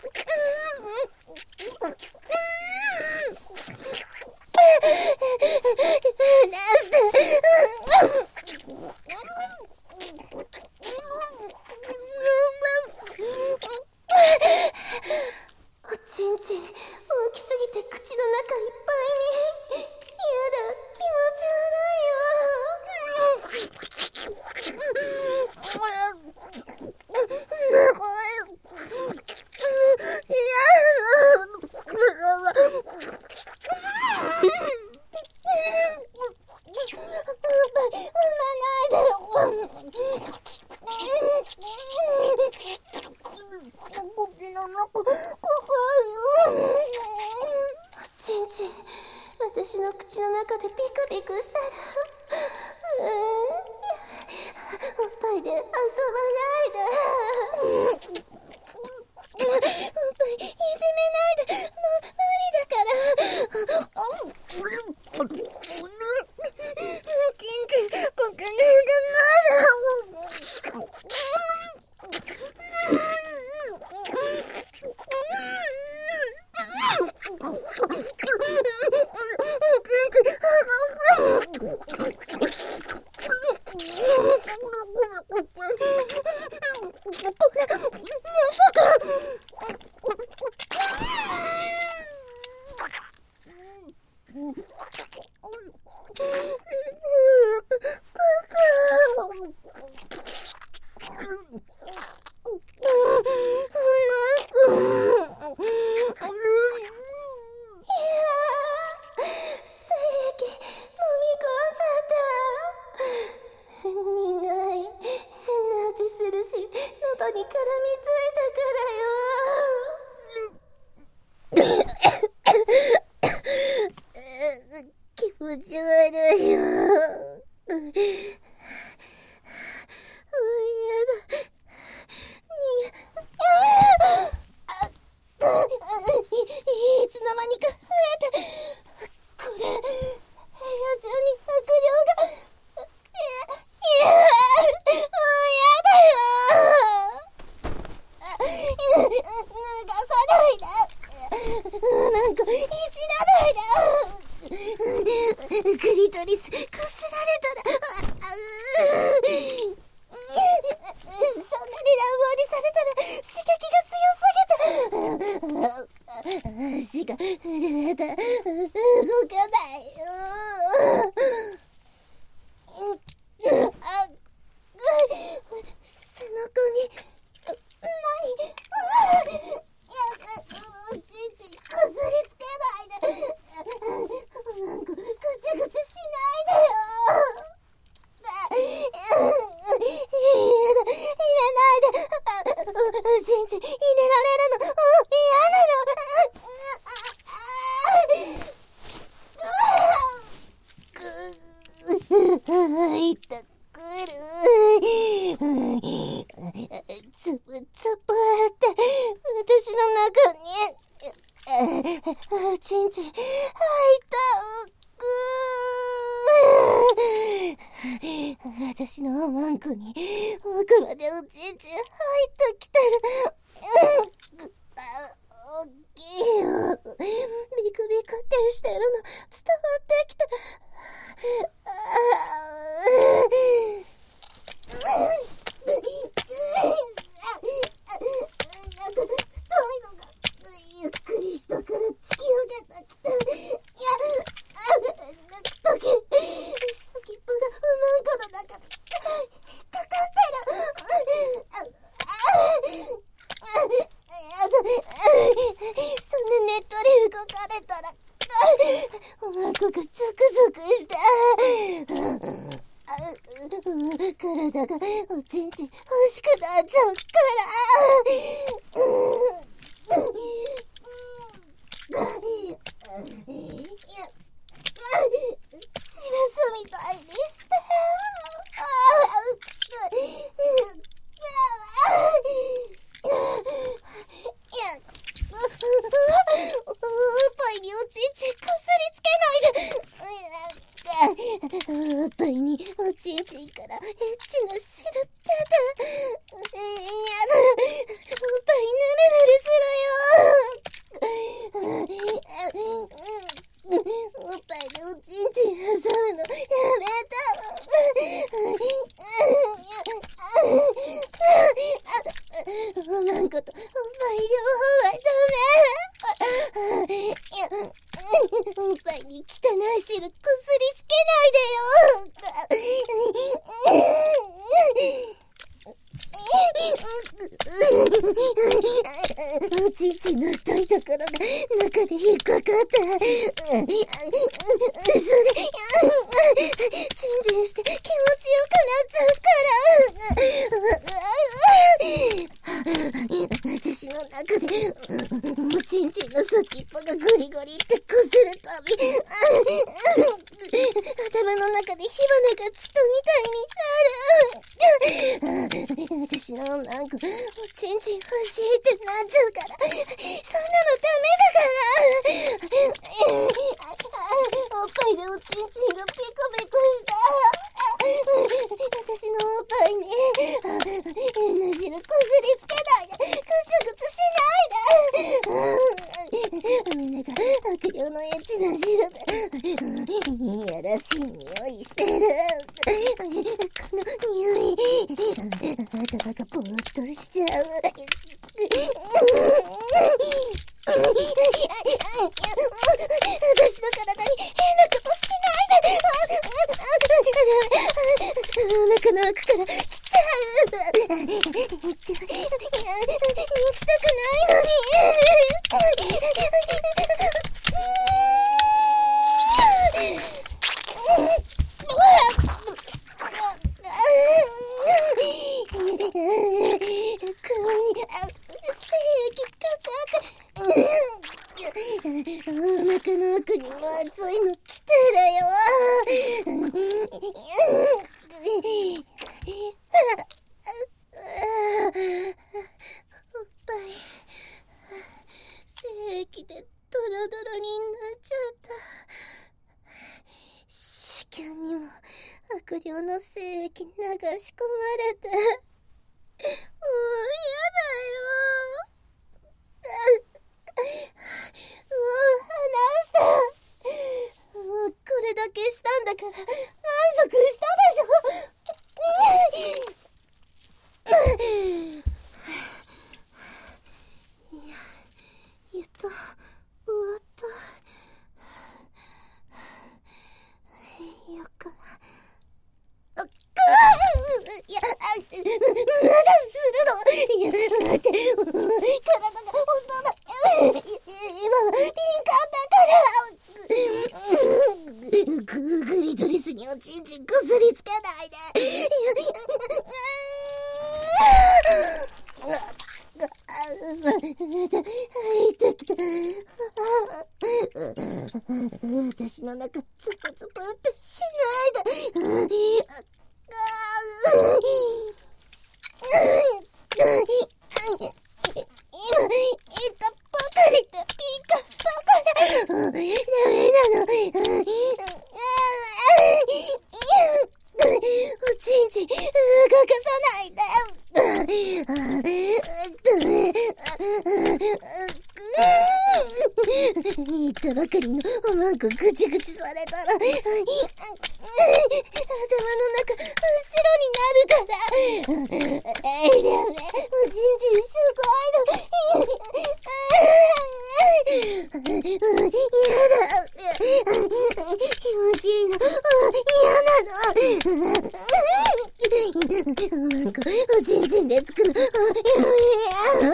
おちんちん大きすぎて口の中いっぱいに。やだ、気持ちおちんちん、私の口の中でビクビクしたら、おっぱいで遊ばないで。おっぱいいじめないで。無理だから。喉に絡みついたからよ。 気持ち悪いよ。いつの間にか増えて、これ部屋中に悪霊が。脱がさないで。なんかいじらないで。クリトリスこすられたら、そんなに乱暴にされたら刺激が強すぎて足が震えた。動かないよ。背中に何？おちんちんこすりつけないで。なんかぐちぐちしないでよ。入れないで。おちんちん入れられるの嫌なの。痛くる。つぶつぶって私の中におちんちん入った私のおまんこに奥までおちんちん入ってきてる。大きいよ。ビクビクってしてるの伝わってきた。なんか太いのがゆっくり下から突き上げてきて、抜くとき先っぽがおまんこの中で引っかかった。 がおちんちん欲しくなっちゃうからチラスみたいにしておっぱいにおちんちんこすりつけないでおっぱいにおちんちんからエッチな汁出たやだおっぱいぬるぬるするよおっぱいでおちんちん挟むのやめたおまんことおっぱい両方はダメおっぱいに汚い汁こすりつけないでよおちんちんの太いところが中で引っかかったそれチンチンして気持ちよくなっちゃうから私の中でおちんちんの先っぽがゴリゴリってこするたび頭の中で火花が散ったみたいになる私のなんかおちんちん欲しいってなっちゃうからそんなのダメだからおっぱいでおちんちんがペコペコした私のおっぱいに変な汁こすりつけないでクスクスしないでみんなが悪霊のエッチな汁でいやらしい匂いしてるこの匂い頭がぼーっとしちゃう私の体に変なことしないでお腹の奥から来ちゃう行きたくないのにお腹の奥にも熱いの来てるよおっぱい精液でドロドロになっちゃった子宮にも悪霊の精液流し込まれてもうやだよもうこれだけしたんだから満足したでしょいや、やっと終わったよかいや、まだするのいや、待って、体が本当だ今は敏感だからグリトリスにおちんちんこすりつけないで痛きた私の中ツプツプってしないで今言ったばかりってピカばかりダメなのおちんちん動かさないで言ったばかりのおまんこぐちぐちされたら頭の中真っ白になるからでもねおちんちんすごいの嫌だ気持ちいいの嫌なのおちんちんでつくのやめや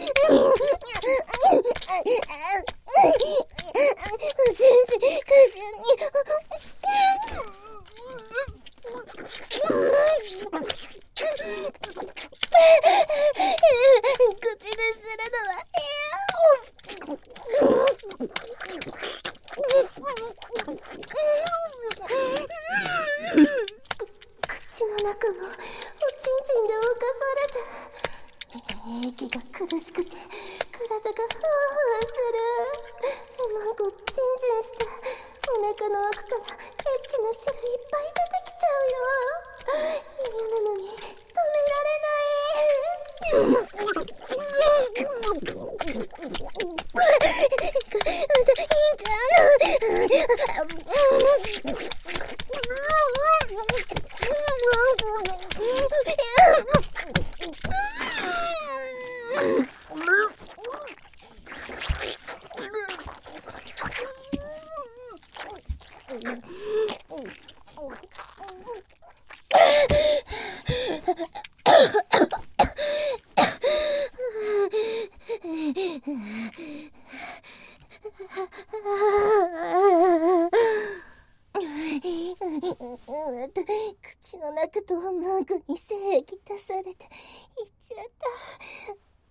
おちんちんくずに口でするのは口の中もおちんちんで動かされて、息が苦しくて体がふわふわする。なんかチンチンしてお腹の奥からエッチな汁いっぱい出てきちゃうよ。嫌なのに止められない。 口の中とマンコに精液出されていっちゃった。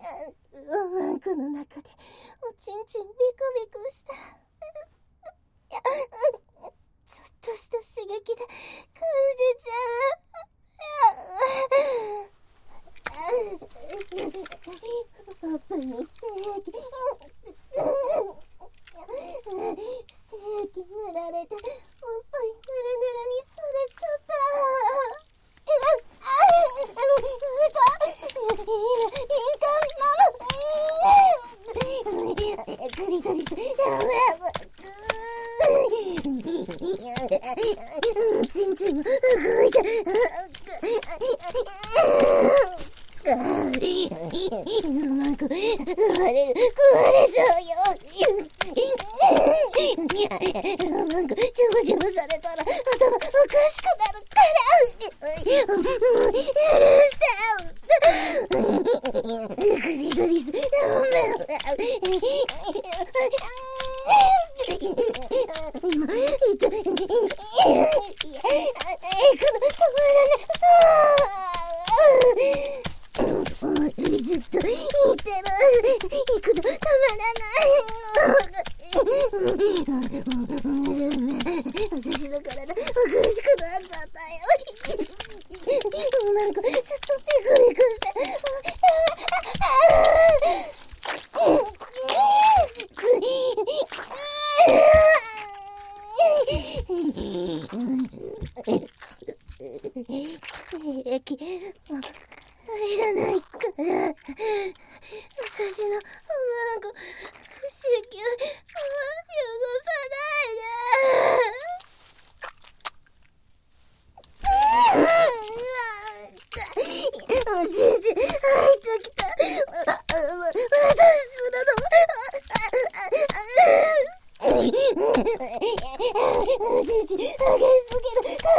マンコの中でおちんちんビクビクした。ちょっとした刺激で感じちゃう。パパに精液塗られておっぱいぬるぬるにされちゃった。グリグリする。ちんちんも動いた。なんか食われちゃうよ。なんかジュブジュブされたら頭おかしくなるから許して。グリグリする。今痛い。たまらない。ずっと言ってる。行くのたまらない。私の体おかしくなっちゃったよ。なんかちょっとピクピクして。精液入らないから私のおまんこ子宮汚さないで。おちんちん入ってきた。私するのおちんちん激しすぎるから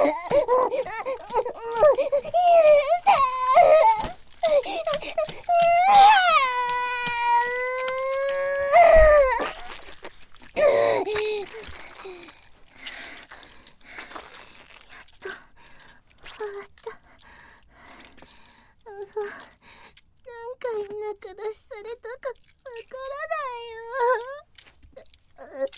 何回中出しされたかわからないよ。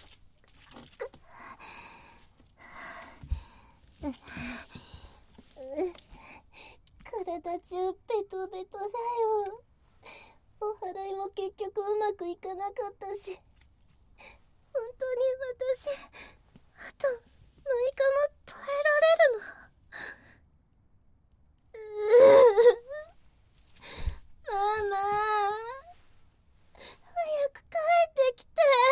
体中ベトベトだよ。お祓いも結局うまくいかなかったし、本当に私あと6日も耐えられるの？ママ、早く帰ってきて。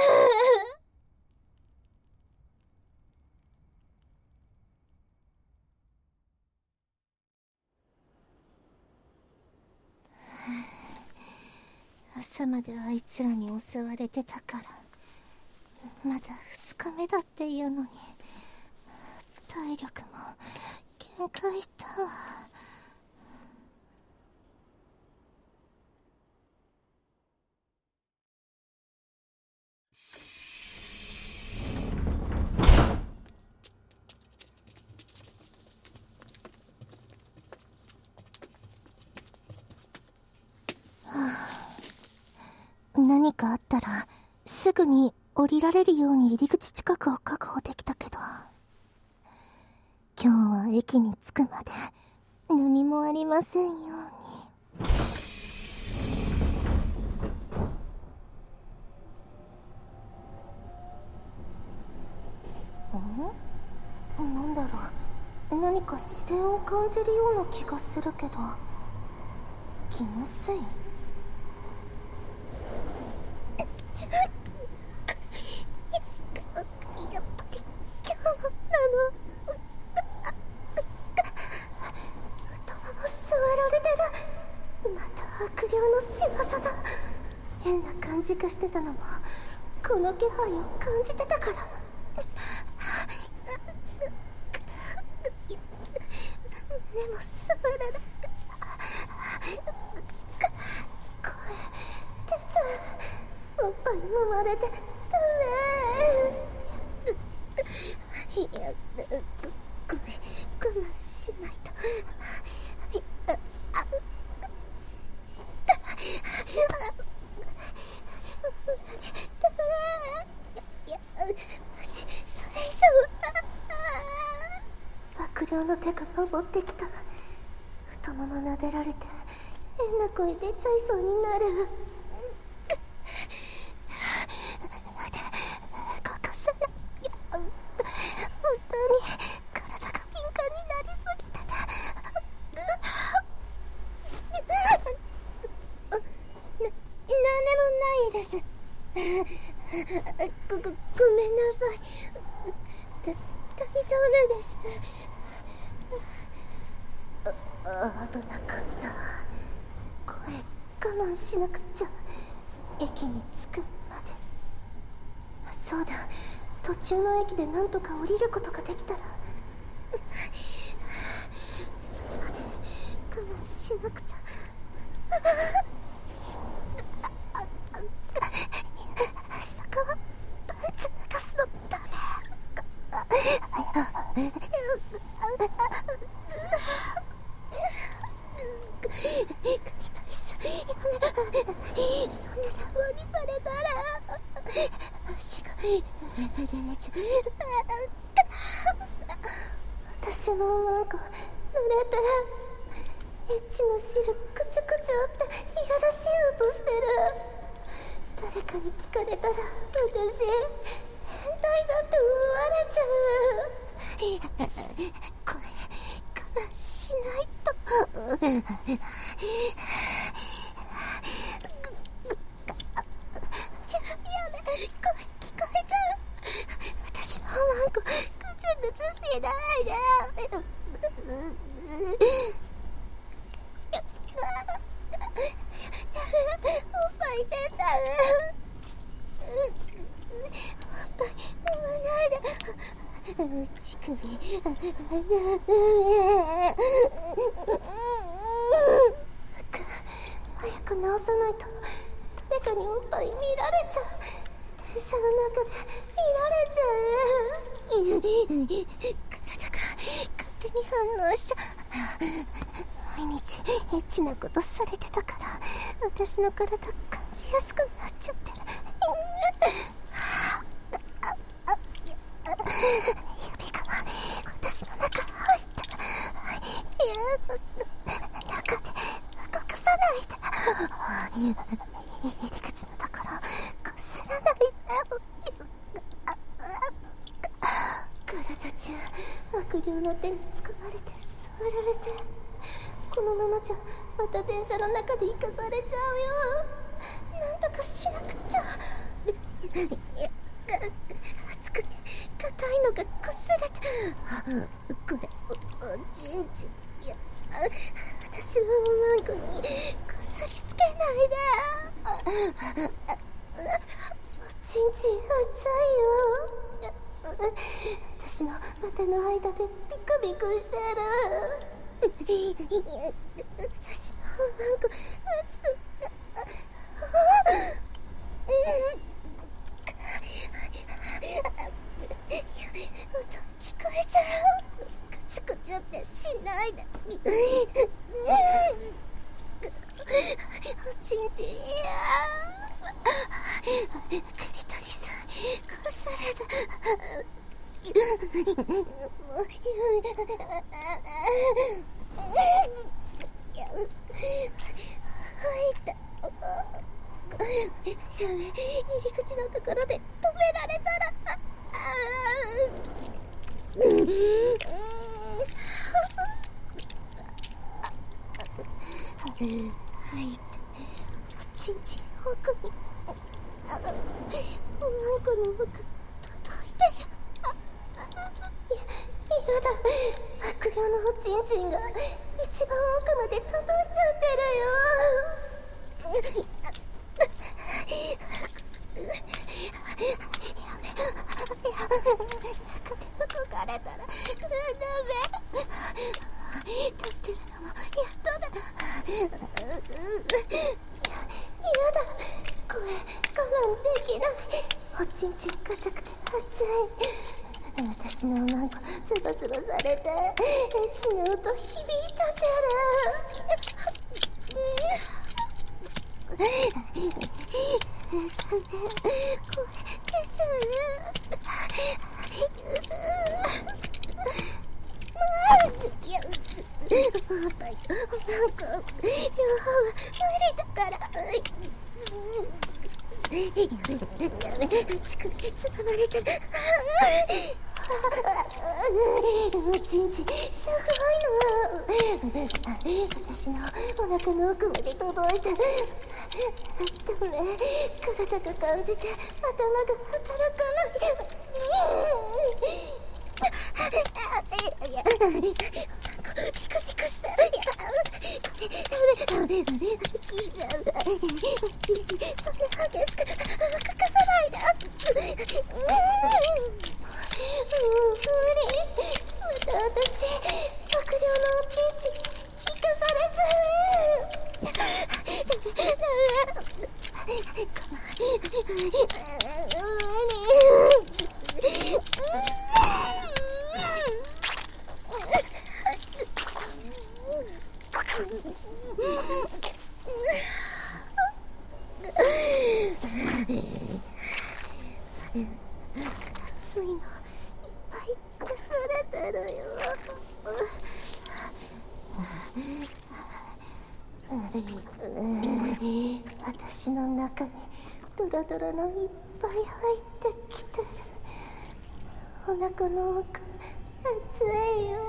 朝まであいつらに襲われてたから、まだ2日目だっていうのに体力も限界だわ。 何かあったらすぐに降りられるように入り口近くを確保できたけど、今日は駅に着くまで何もありませんように。なんだろう、何か視線を感じるような気がするけど、気のせい？やっぱり今日なの。太もも触られてる。また悪霊の仕業だ。変な感じがしてたのもこの気配を感じてたから。胸も触られて、声出ちゃう。おっぱい揉まれてダメ。いや、ごめん、我慢しないと。いや、それ以上は悪霊の手が登ってきた。太もも撫でられて変な声出ちゃいそうになる。ここさない。本当に体が敏感になりすぎてて。なんでもないです。ごめんなさい。大丈夫です。危なかった。声我慢しなくちゃ。駅に着くまで。そうだ、途中の駅でなんとか降りることができたら。それまで我慢しなくちゃ。そこはパンツ流すのダメ。クリトリス、そんな乱暴にされたら足が震えちゃう。私のマンコ濡れて、エッチな汁くちゅくちゅっていやらしい音してる。誰かに聞かれたら私変態だって思われちゃう。声我慢しないと。やめ、声聞こえちゃう。私のマンコぐちゅぐちゅしないで。おっぱい出ちゃう。おっぱい揉まないで。乳首早く直さないと誰かにおっぱい見られちゃう。電車の中で見られちゃう。体が勝手に反応しちゃう。毎日エッチなことされてたから私の体感じやすくなっちゃってる。指が私の中入った。中で動かさないで。入り口のところこすらないで。体中悪霊の手につかまれて触られて、このままじゃまた電車の中で生かされちゃうよ。なんとかしなくちゃ。熱くて硬いのがこすれて、これおちんちん。いや、私のマンコにこすりつけないで。おちんちん熱いよ。私の股の間でビクビクしてる。私のマンコ熱く音聞こえちゃう。くちゅくちゅってしないで。おちんちんや。 クリトリスこされた。やめ、入り口のところで止められたら。入っておちんちん奥におまんこの奥届いてる。 やだ、悪霊のおちんちんが一番奥まで届いちゃってるよ。 中で吹かれたらダメ。立ってるのもやっとだ。 やだ、これ我慢できない。おちんちん硬くて熱い。私のおまんこズバズバされてエッチな音響いちゃってる。 これ消す。おっぱいとおまんこ両方は無理だから。やめ、乳首つかまれてる。 おちんちんすごいの。私のお腹の奥まで届いてる。ダメ、体が感じて頭が働かない。 ピカピカした。聞いちゃう。ちんちんそんな激しくかかさないで。 無理。また私悪霊のおちんちん生かされちゃ熱いのいっぱい出されてるよ。私の中にドロドロのいっぱい入ってきてる。お腹の奥熱いよ。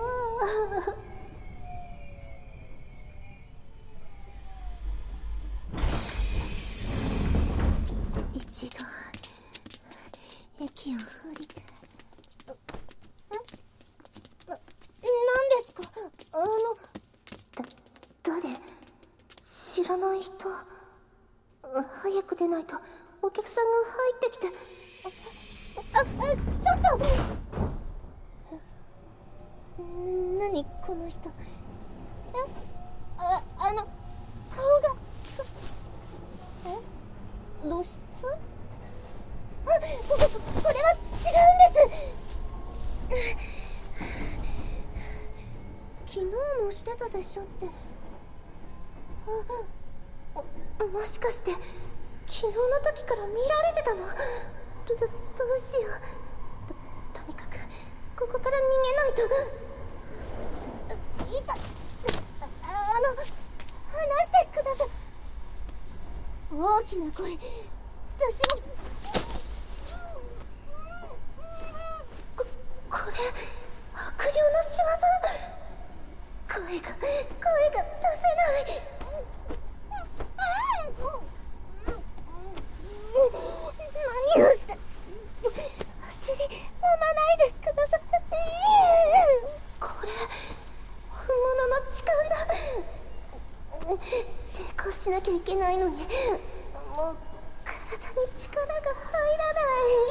一度息を降りて。何ですか？誰？知らない人。早く出ないとお客さんが入ってきて。ちょっと！何この人。顔が露出？これは違うんです。昨日もしてたでしょって。もしかして昨日の時から見られてたの？どうしよう。とにかくここから逃げないと。いた。話してください。大きな声。私も。これ悪霊の仕業。声が出せない。何をして走り揉まないでください。これ本物の痴漢だ。抵抗しなきゃいけないのにもう体に力が入らない。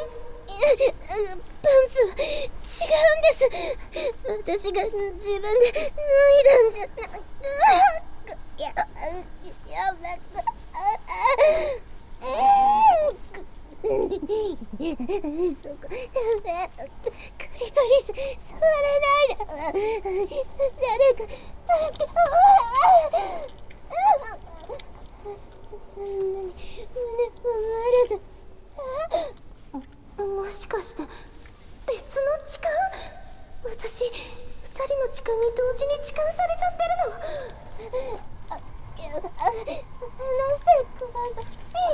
パンツは違うんです。私が自分で脱いだんじゃなく。やばく。そこ、クリトリス触らないで。誰か助け。胸くださ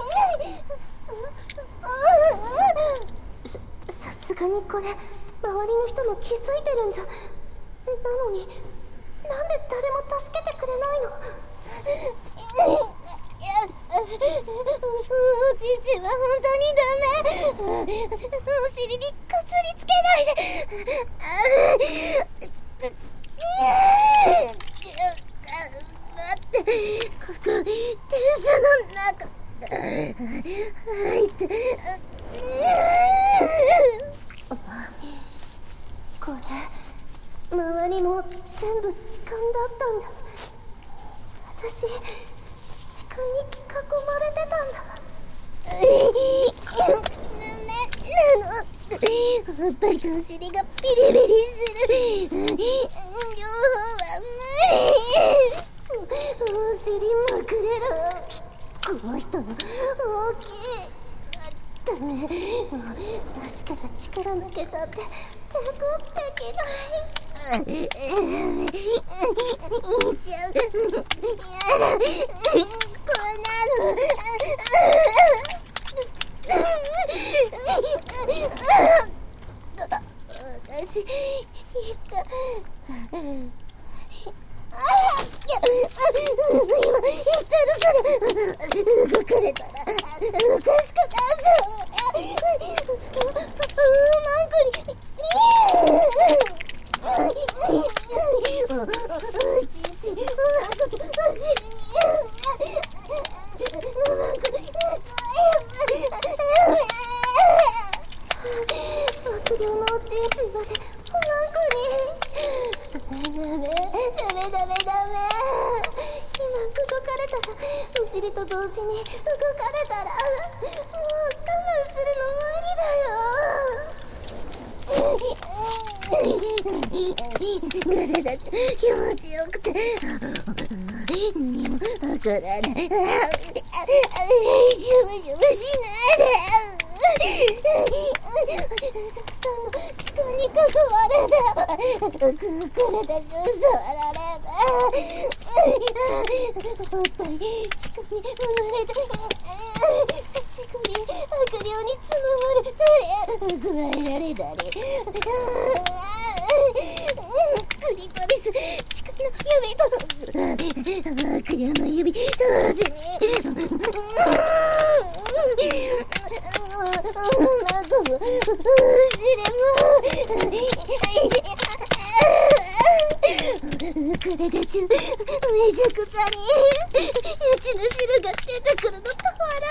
い。 さすがにこれ周りの人も気づいてるんじゃ。なのになんで誰も助けてくれないの。 おちんちんは本当にダメ。お尻にかすりつけないで。待って、ここ電車の中。入って。 これ周りも全部痴漢だったんだ。私痴漢に囲まれてたんだ。 おっぱいとお尻がピリピリする。両方は無理。 お尻まくれる。この人の大きい。ダメ、もう足から力抜けちゃって抵抗できない。 いっちゃう。やだ、こんなの。私、言った。今言ったのから動かれたらおかしくなる。マンコにおちんちんマンコとお尻にマンコ悪霊のおちんちんまでマンコに。ダメ今動かれたら、お尻と同時に動かれたらもう我慢するの無理だよ。 体が気持ちよくて何もわからない。ジュブジュブしないで。たくさんの痴漢に囲まれた。体中触られた。おっぱい痴漢に生まれた。乳首悪霊につままれたり加えられたり。クリトリス、痴漢の指と悪霊の指同時に。なんかもお尻も体中めちゃくちゃに血の汁が出てくるの止まら